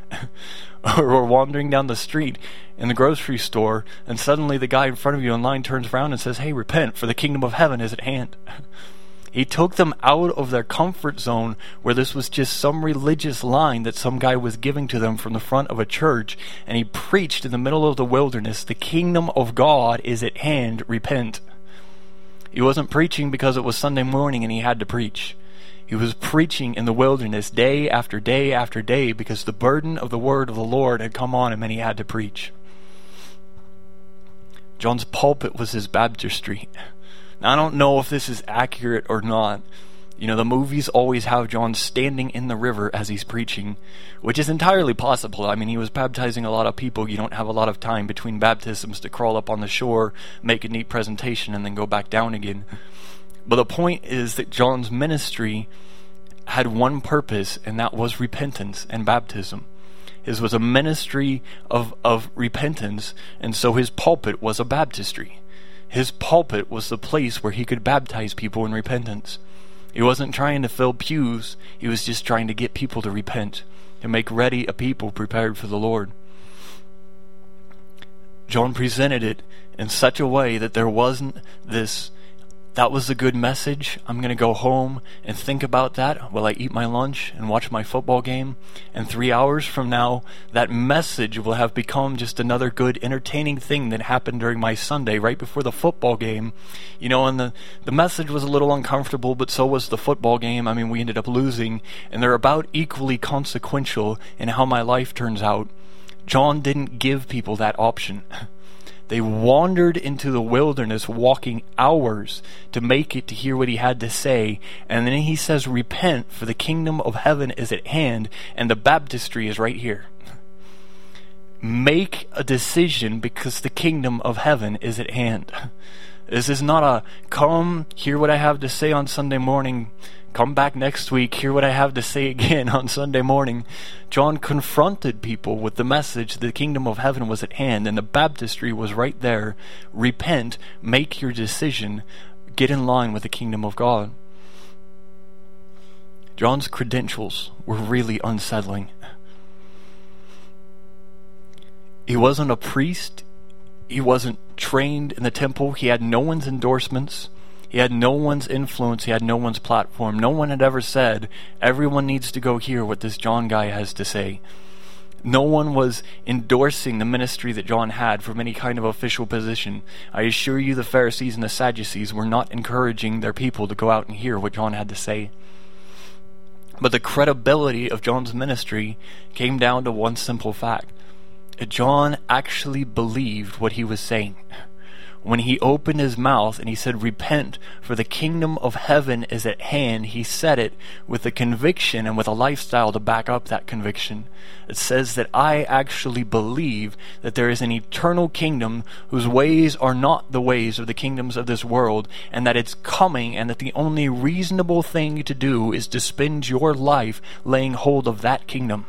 Or we're wandering down the street in the grocery store, and suddenly the guy in front of you in line turns around and says, hey, repent for the kingdom of heaven is at hand. He took them out of their comfort zone where this was just some religious line that some guy was giving to them from the front of a church, and he preached in the middle of the wilderness, the kingdom of God is at hand, repent. He wasn't preaching because it was Sunday morning and he had to preach. He was preaching in the wilderness day after day after day because the burden of the word of the Lord had come on him and he had to preach. John's pulpit was his baptistry. Now, I don't know if this is accurate or not. The movies always have John standing in the river as he's preaching, which is entirely possible. I mean, he was baptizing a lot of people. You don't have a lot of time between baptisms to crawl up on the shore, make a neat presentation, and then go back down again. But the point is that John's ministry had one purpose, and that was repentance and baptism. His was a ministry of repentance, and so his pulpit was a baptistry. His pulpit was the place where he could baptize people in repentance. He wasn't trying to fill pews, he was just trying to get people to repent, to make ready a people prepared for the Lord. John presented it in such a way that there wasn't this, that was a good message, I'm going to go home and think about that while I eat my lunch and watch my football game, and 3 hours from now, that message will have become just another good entertaining thing that happened during my Sunday right before the football game. And the message was a little uncomfortable, but so was the football game. I mean, we ended up losing, and they're about equally consequential in how my life turns out. John didn't give people that option. They wandered into the wilderness, walking hours to make it to hear what he had to say. And then he says, repent, for the kingdom of heaven is at hand, and the baptistry is right here. Make a decision because the kingdom of heaven is at hand. This is not a, come, hear what I have to say on Sunday morning, come back next week, hear what I have to say again on Sunday morning. John confronted people with the message the kingdom of heaven was at hand, and the baptistry was right there. Repent, make your decision, get in line with the kingdom of God. John's credentials were really unsettling. He wasn't a priest. He wasn't trained in the temple. He had no one's endorsements. He had no one's influence. He had no one's platform. No one had ever said, everyone needs to go hear what this John guy has to say. No one was endorsing the ministry that John had from any kind of official position. I assure you the Pharisees and the Sadducees were not encouraging their people to go out and hear what John had to say. But the credibility of John's ministry came down to one simple fact. John actually believed what he was saying. When he opened his mouth and he said, repent, for the kingdom of heaven is at hand, he said it with a conviction and with a lifestyle to back up that conviction. It says that I actually believe that there is an eternal kingdom whose ways are not the ways of the kingdoms of this world, and that it's coming, and that the only reasonable thing to do is to spend your life laying hold of that kingdom.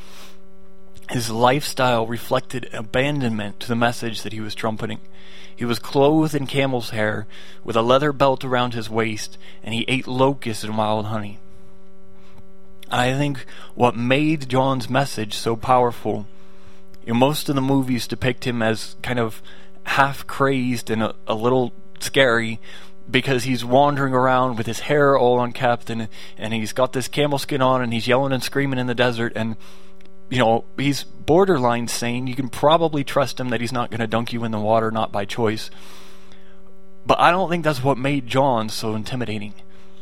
His lifestyle reflected abandonment to the message that he was trumpeting. He was clothed in camel's hair, with a leather belt around his waist, and he ate locusts and wild honey. I think what made John's message so powerful, most of the movies depict him as kind of half crazed and a little scary, because he's wandering around with his hair all unkept, and he's got this camel skin on, and he's yelling and screaming in the desert, and he's borderline sane. You can probably trust him that he's not going to dunk you in the water, not by choice. But I don't think that's what made John so intimidating.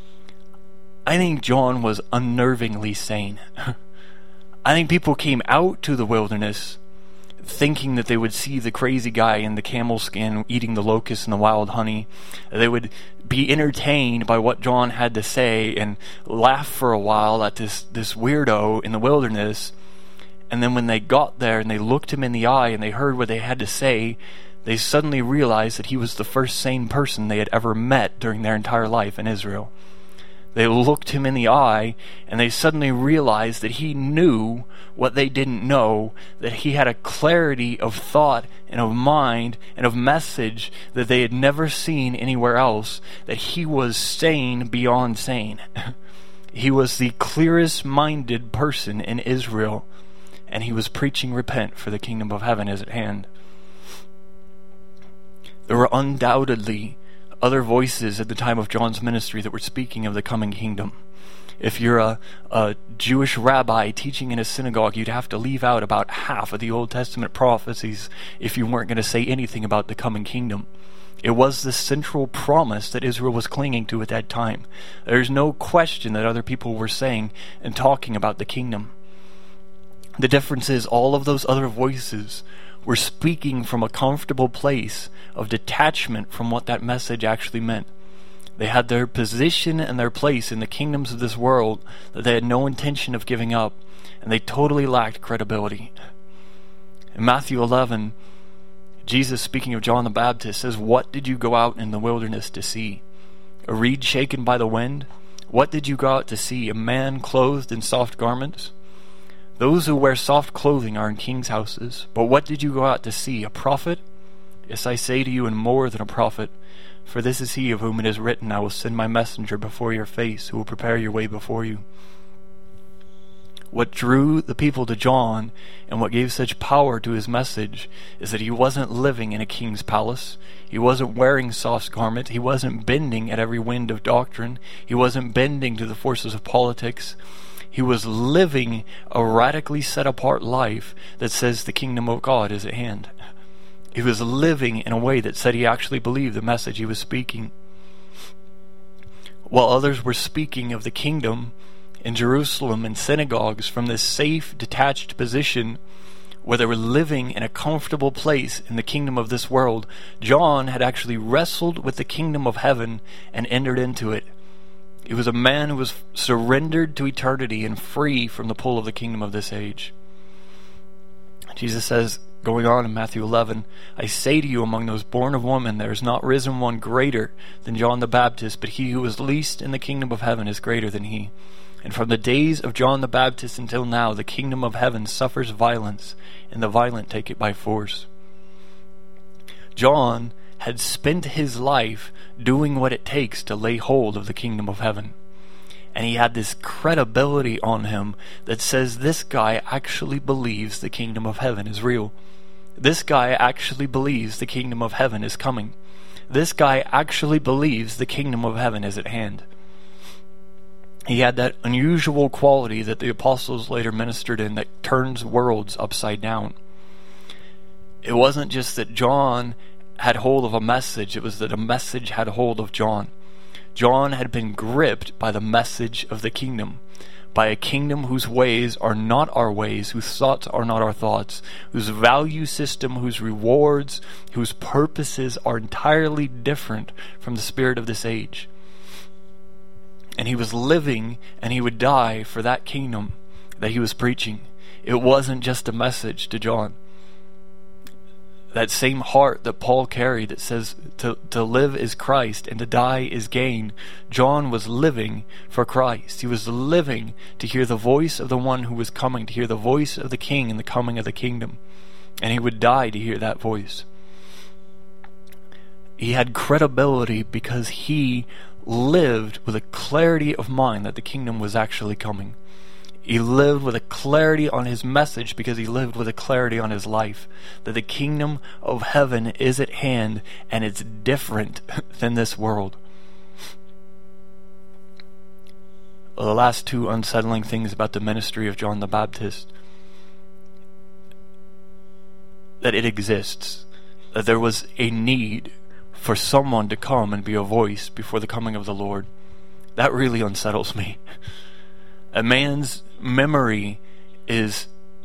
I think John was unnervingly sane. I think people came out to the wilderness thinking that they would see the crazy guy in the camel skin eating the locusts and the wild honey. They would be entertained by what John had to say and laugh for a while at this weirdo in the wilderness. And then when they got there and they looked him in the eye and they heard what they had to say, they suddenly realized that he was the first sane person they had ever met during their entire life in Israel. They looked him in the eye and they suddenly realized that he knew what they didn't know, that he had a clarity of thought and of mind and of message that they had never seen anywhere else, that he was sane beyond sane. He was the clearest minded person in Israel. And he was preaching, repent, for the kingdom of heaven is at hand. There were undoubtedly other voices at the time of John's ministry that were speaking of the coming kingdom. If you're a Jewish rabbi teaching in a synagogue, you'd have to leave out about half of the Old Testament prophecies if you weren't going to say anything about the coming kingdom. It was the central promise that Israel was clinging to at that time. There's no question that other people were saying and talking about the kingdom. The difference is all of those other voices were speaking from a comfortable place of detachment from what that message actually meant. They had their position and their place in the kingdoms of this world that they had no intention of giving up, and they totally lacked credibility. In Matthew 11, Jesus, speaking of John the Baptist, says, "What did you go out in the wilderness to see? A reed shaken by the wind? What did you go out to see? A man clothed in soft garments? Those who wear soft clothing are in kings' houses. But what did you go out to see? A prophet? Yes, I say to you, and more than a prophet. For this is he of whom it is written, I will send my messenger before your face, who will prepare your way before you." What drew the people to John, and what gave such power to his message, is that he wasn't living in a king's palace. He wasn't wearing soft garment. He wasn't bending at every wind of doctrine. He wasn't bending to the forces of politics. He was living a radically set-apart life that says the kingdom of God is at hand. He was living in a way that said he actually believed the message he was speaking. While others were speaking of the kingdom in Jerusalem and synagogues from this safe, detached position where they were living in a comfortable place in the kingdom of this world, John had actually wrestled with the kingdom of heaven and entered into it. He was a man who was surrendered to eternity and free from the pull of the kingdom of this age. Jesus says, going on in Matthew 11, "I say to you, among those born of woman, there is not risen one greater than John the Baptist, but he who is least in the kingdom of heaven is greater than he. And from the days of John the Baptist until now, the kingdom of heaven suffers violence, and the violent take it by force." John had spent his life doing what it takes to lay hold of the kingdom of heaven. and he had this credibility on him that says this guy actually believes the kingdom of heaven is real. This guy actually believes the kingdom of heaven is coming. This guy actually believes the kingdom of heaven is at hand. He had that unusual quality that the apostles later ministered in that turns worlds upside down. It wasn't just that John had hold of a message, it was that a message had hold of John. John had been gripped by the message of the kingdom, by a kingdom whose ways are not our ways, whose thoughts are not our thoughts, whose value system, whose rewards, whose purposes are entirely different from the spirit of this age. And he was living, and he would die for that kingdom that he was preaching. It wasn't just a message to John. That same heart that Paul carried that says to live is Christ and to die is gain. John was living for Christ. He was living to hear the voice of the one who was coming, to hear the voice of the king and the coming of the kingdom. And he would die to hear that voice. He had credibility because he lived with a clarity of mind that the kingdom was actually coming. He lived with a clarity on his message because he lived with a clarity on his life. That the kingdom of heaven is at hand and it's different than this world. The last two unsettling things about the ministry of John the Baptist. That it exists. That there was a need for someone to come and be a voice before the coming of the Lord. That really unsettles me. A man's memory is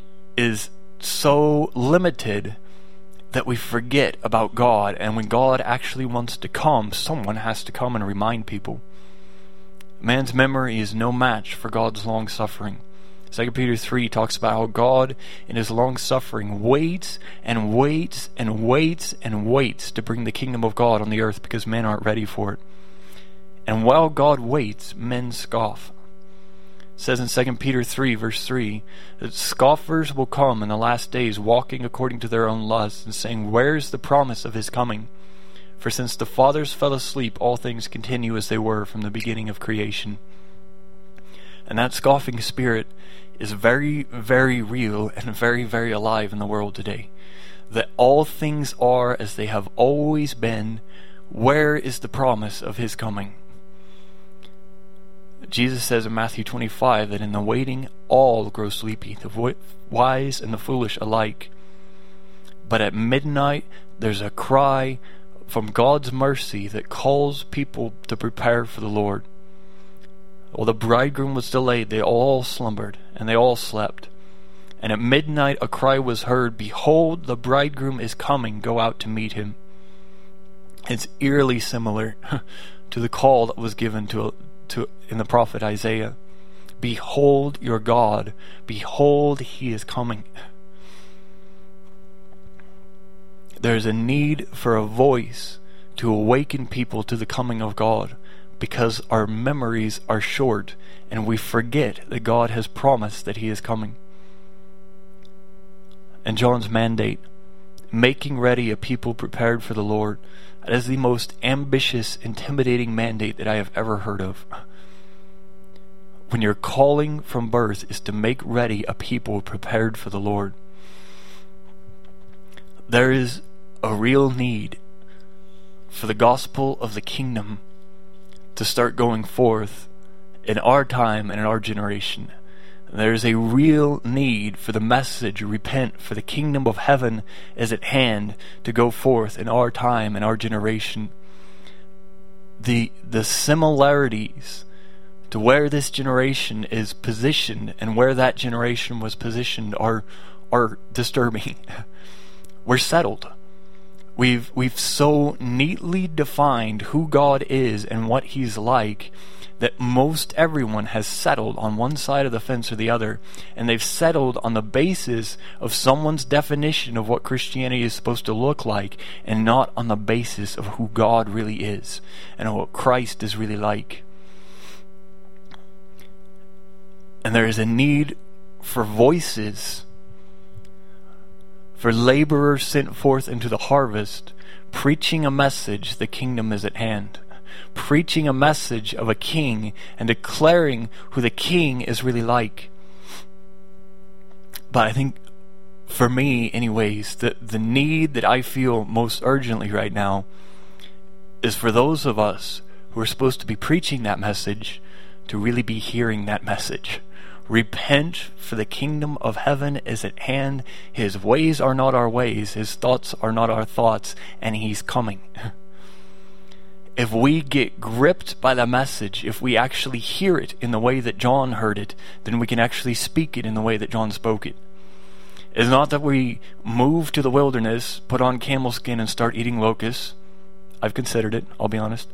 so limited that we forget about God, and when God actually wants to come, someone has to come and remind people. Man's memory is no match for God's long suffering. 2 Peter 3 talks about how God in his long suffering waits and waits and waits and waits to bring the kingdom of God on the earth because men aren't ready for it. And while God waits, men scoff. It says in 2 Peter 3 verse 3 that scoffers will come in the last days, walking according to their own lusts and saying, "Where's the promise of his coming? For since the fathers fell asleep, all things continue as they were from the beginning of creation." And that scoffing spirit is very, very real and very, very alive in the world today. That all things are as they have always been. Where is the promise of his coming? Jesus says in Matthew 25 that in the waiting all grow sleepy, the wise and the foolish alike. But at midnight there's a cry from God's mercy that calls people to prepare for the Lord. While the bridegroom was delayed, they all slumbered and they all slept. And at midnight a cry was heard, "Behold, the bridegroom is coming, go out to meet him." It's eerily similar to the call that was given to in the prophet Isaiah. Behold your God, behold he is coming. There's a need for a voice to awaken people to the coming of God, because our memories are short and we forget that God has promised that he is coming. And John's mandate, making ready a people prepared for the Lord, that is the most ambitious, intimidating mandate that I have ever heard of. When your calling from birth is to make ready a people prepared for the Lord, there is a real need for the gospel of the kingdom to start going forth in our time and in our generation. There's a real need for the message, repent, for the kingdom of heaven is at hand, to go forth in our time and our generation. The similarities to where this generation is positioned and where that generation was positioned are disturbing. We're settled. We've so neatly defined who God is and what he's like that most everyone has settled on one side of the fence or the other, and they've settled on the basis of someone's definition of what Christianity is supposed to look like, and not on the basis of who God really is and what Christ is really like. And there is a need for voices, for laborers sent forth into the harvest, preaching a message, the kingdom is at hand. preaching a message of a king and declaring who the king is really like. But I think, for me anyways, the need that I feel most urgently right now is for those of us who are supposed to be preaching that message to really be hearing that message. Repent, for the kingdom of heaven is at hand. His ways are not our ways, his thoughts are not our thoughts, and he's coming. If we get gripped by the message, if we actually hear it in the way that John heard it, then we can actually speak it in the way that John spoke it. It's not that we move to the wilderness, put on camel skin, and start eating locusts. I've considered it, I'll be honest.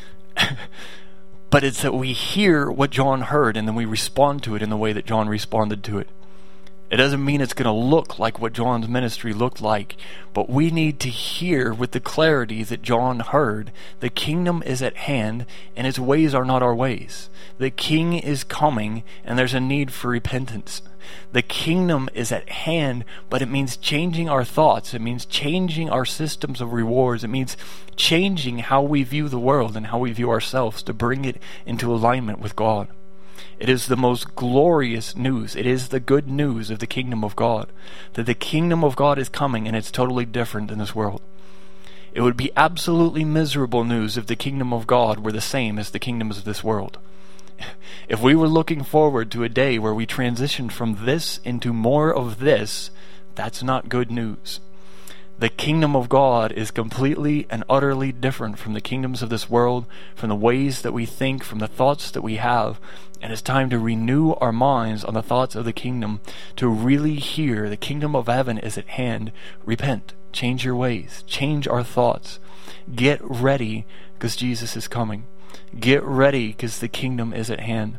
But it's that we hear what John heard and then we respond to it in the way that John responded to it. It doesn't mean it's going to look like what John's ministry looked like, but we need to hear with the clarity that John heard. The kingdom is at hand, and its ways are not our ways. The king is coming, and there's a need for repentance. The kingdom is at hand, but it means changing our thoughts. It means changing our systems of rewards. It means changing how we view the world and how we view ourselves to bring it into alignment with God. It is the most glorious news. It is the good news of the kingdom of God. That the kingdom of God is coming, and it's totally different than this world. It would be absolutely miserable news if the kingdom of God were the same as the kingdoms of this world. If we were looking forward to a day where we transitioned from this into more of this, that's not good news. The kingdom of God is completely and utterly different from the kingdoms of this world, from the ways that we think, from the thoughts that we have. And it's time to renew our minds on the thoughts of the kingdom, to really hear the kingdom of heaven is at hand. Repent, change your ways, change our thoughts. Get ready, because Jesus is coming. Get ready, because the kingdom is at hand.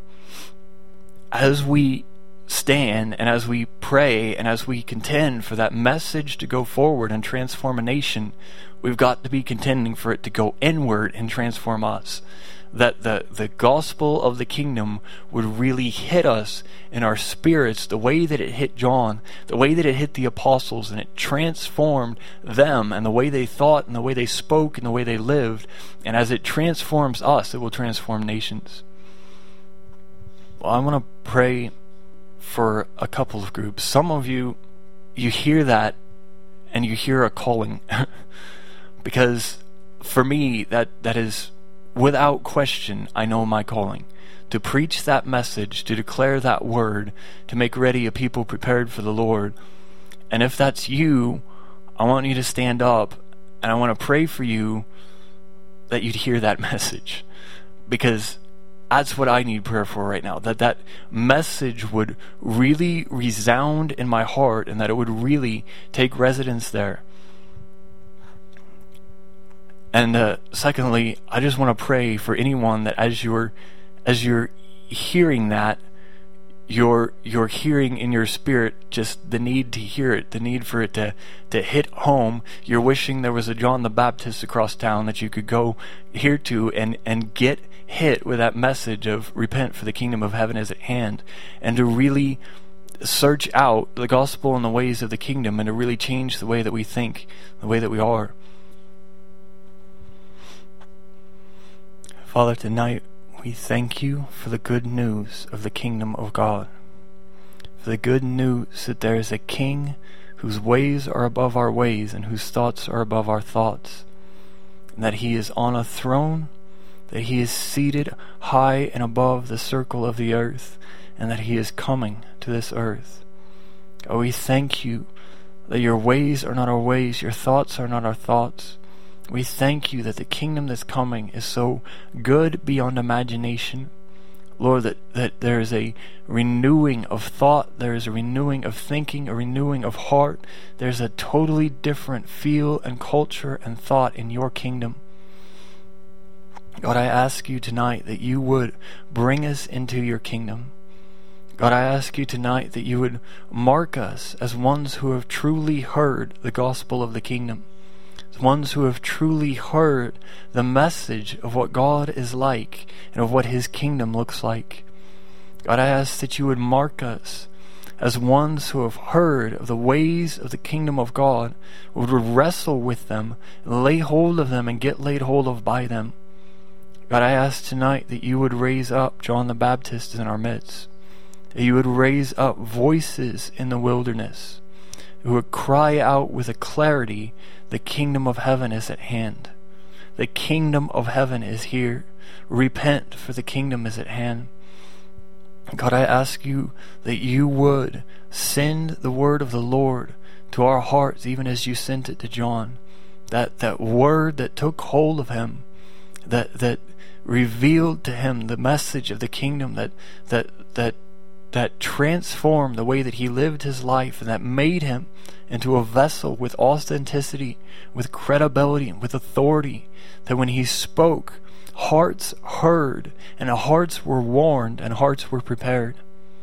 As we stand and as we pray and as we contend for that message to go forward and transform a nation, we've got to be contending for it to go inward and transform us. That the gospel of the kingdom would really hit us in our spirits the way that it hit John, the way that it hit the apostles, and it transformed them and the way they thought and the way they spoke and the way they lived. And as it transforms us, it will transform nations. Well, I want to pray for a couple of groups. Some of you hear that and you hear a calling. Because for me, that is, without question, I know my calling. To preach that message, to declare that word, to make ready a people prepared for the Lord. And if that's you, I want you to stand up and I want to pray for you that you'd hear that message. Because that's what I need prayer for right now. That message would really resound in my heart and that it would really take residence there. And secondly, I just want to pray for anyone that as you're hearing that, you're hearing in your spirit just the need to hear it, the need for it to hit home. You're wishing there was a John the Baptist across town that you could go here to and get hit with that message of repent, for the kingdom of heaven is at hand, and to really search out the gospel and the ways of the kingdom and to really change the way that we think, the way that we are. Father, tonight we thank you for the good news of the kingdom of God, for the good news that there is a king whose ways are above our ways and whose thoughts are above our thoughts, and that he is on a throne, that he is seated high and above the circle of the earth, and that he is coming to this earth. Oh, we thank you that your ways are not our ways, your thoughts are not our thoughts. We thank you that the kingdom that's coming is so good beyond imagination. Lord, that there is a renewing of thought, there is a renewing of thinking, a renewing of heart. There's a totally different feel and culture and thought in your kingdom. God, I ask you tonight that you would bring us into your kingdom. God, I ask you tonight that you would mark us as ones who have truly heard the gospel of the kingdom. Ones who have truly heard the message of what God is like and of what his kingdom looks like. God, I ask that you would mark us as ones who have heard of the ways of the kingdom of God, would wrestle with them, lay hold of them, and get laid hold of by them. God, I ask tonight that you would raise up John the Baptist in our midst, that you would raise up voices in the wilderness who would cry out with a clarity, the kingdom of heaven is at hand. The kingdom of heaven is here. Repent, for the kingdom is at hand. God, I ask you that you would send the word of the Lord to our hearts, even as you sent it to John. That word that took hold of him, that revealed to him the message of the kingdom, that transformed the way that he lived his life, and that made him into a vessel with authenticity, with credibility, and with authority, that when he spoke, hearts heard, and hearts were warned, and hearts were prepared.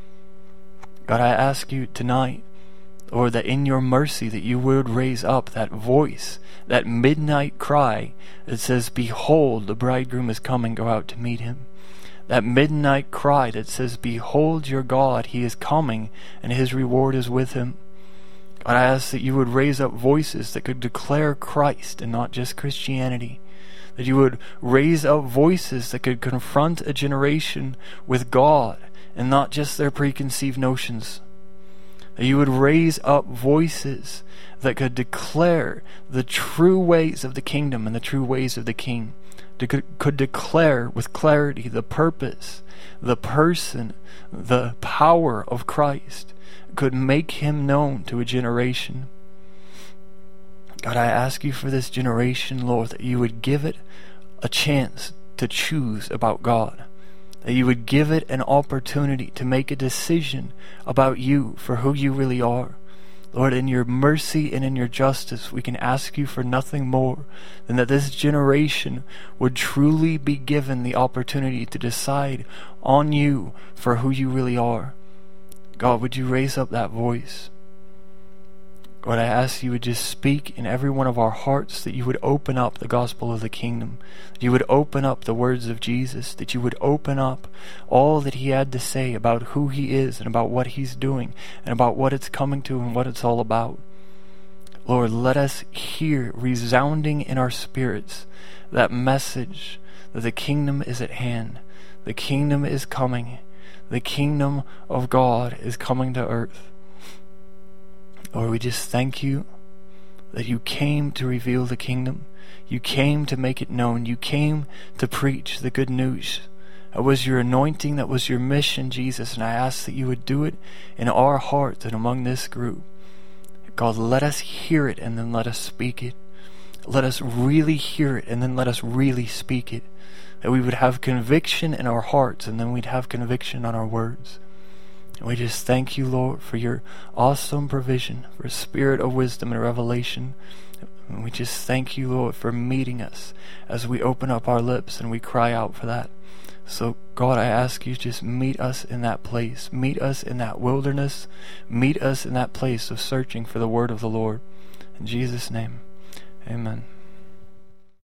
God, I ask you tonight, Lord, that in your mercy that you would raise up that voice, that midnight cry that says, behold, the bridegroom is coming, go out to meet him. That midnight cry that says, behold your God, he is coming, and his reward is with him. God, I ask that you would raise up voices that could declare Christ and not just Christianity. That you would raise up voices that could confront a generation with God and not just their preconceived notions. That you would raise up voices that could declare the true ways of the kingdom and the true ways of the King. Could declare with clarity the purpose, the person, the power of Christ. Could make him known to a generation. God, I ask you for this generation, Lord, that you would give it a chance to choose about God. That you would give it an opportunity to make a decision about you for who you really are. Lord, in your mercy and in your justice, we can ask you for nothing more than that this generation would truly be given the opportunity to decide on you for who you really are. God, would you raise up that voice? God, I ask you would just speak in every one of our hearts, that you would open up the gospel of the kingdom, that you would open up the words of Jesus, that you would open up all that he had to say about who he is and about what he's doing and about what it's coming to and what it's all about. Lord, let us hear resounding in our spirits that message that the kingdom is at hand, the kingdom is coming, the kingdom of God is coming to earth. Lord, we just thank you that you came to reveal the kingdom. You came to make it known. You came to preach the good news. That was your anointing. That was your mission, Jesus. And I ask that you would do it in our hearts and among this group. God, let us hear it and then let us speak it. Let us really hear it and then let us really speak it. That we would have conviction in our hearts and then we'd have conviction on our words. And we just thank you, Lord, for your awesome provision, for a spirit of wisdom and revelation. And we just thank you, Lord, for meeting us as we open up our lips and we cry out for that. So, God, I ask you just meet us in that place. Meet us in that wilderness. Meet us in that place of searching for the word of the Lord. In Jesus' name, amen.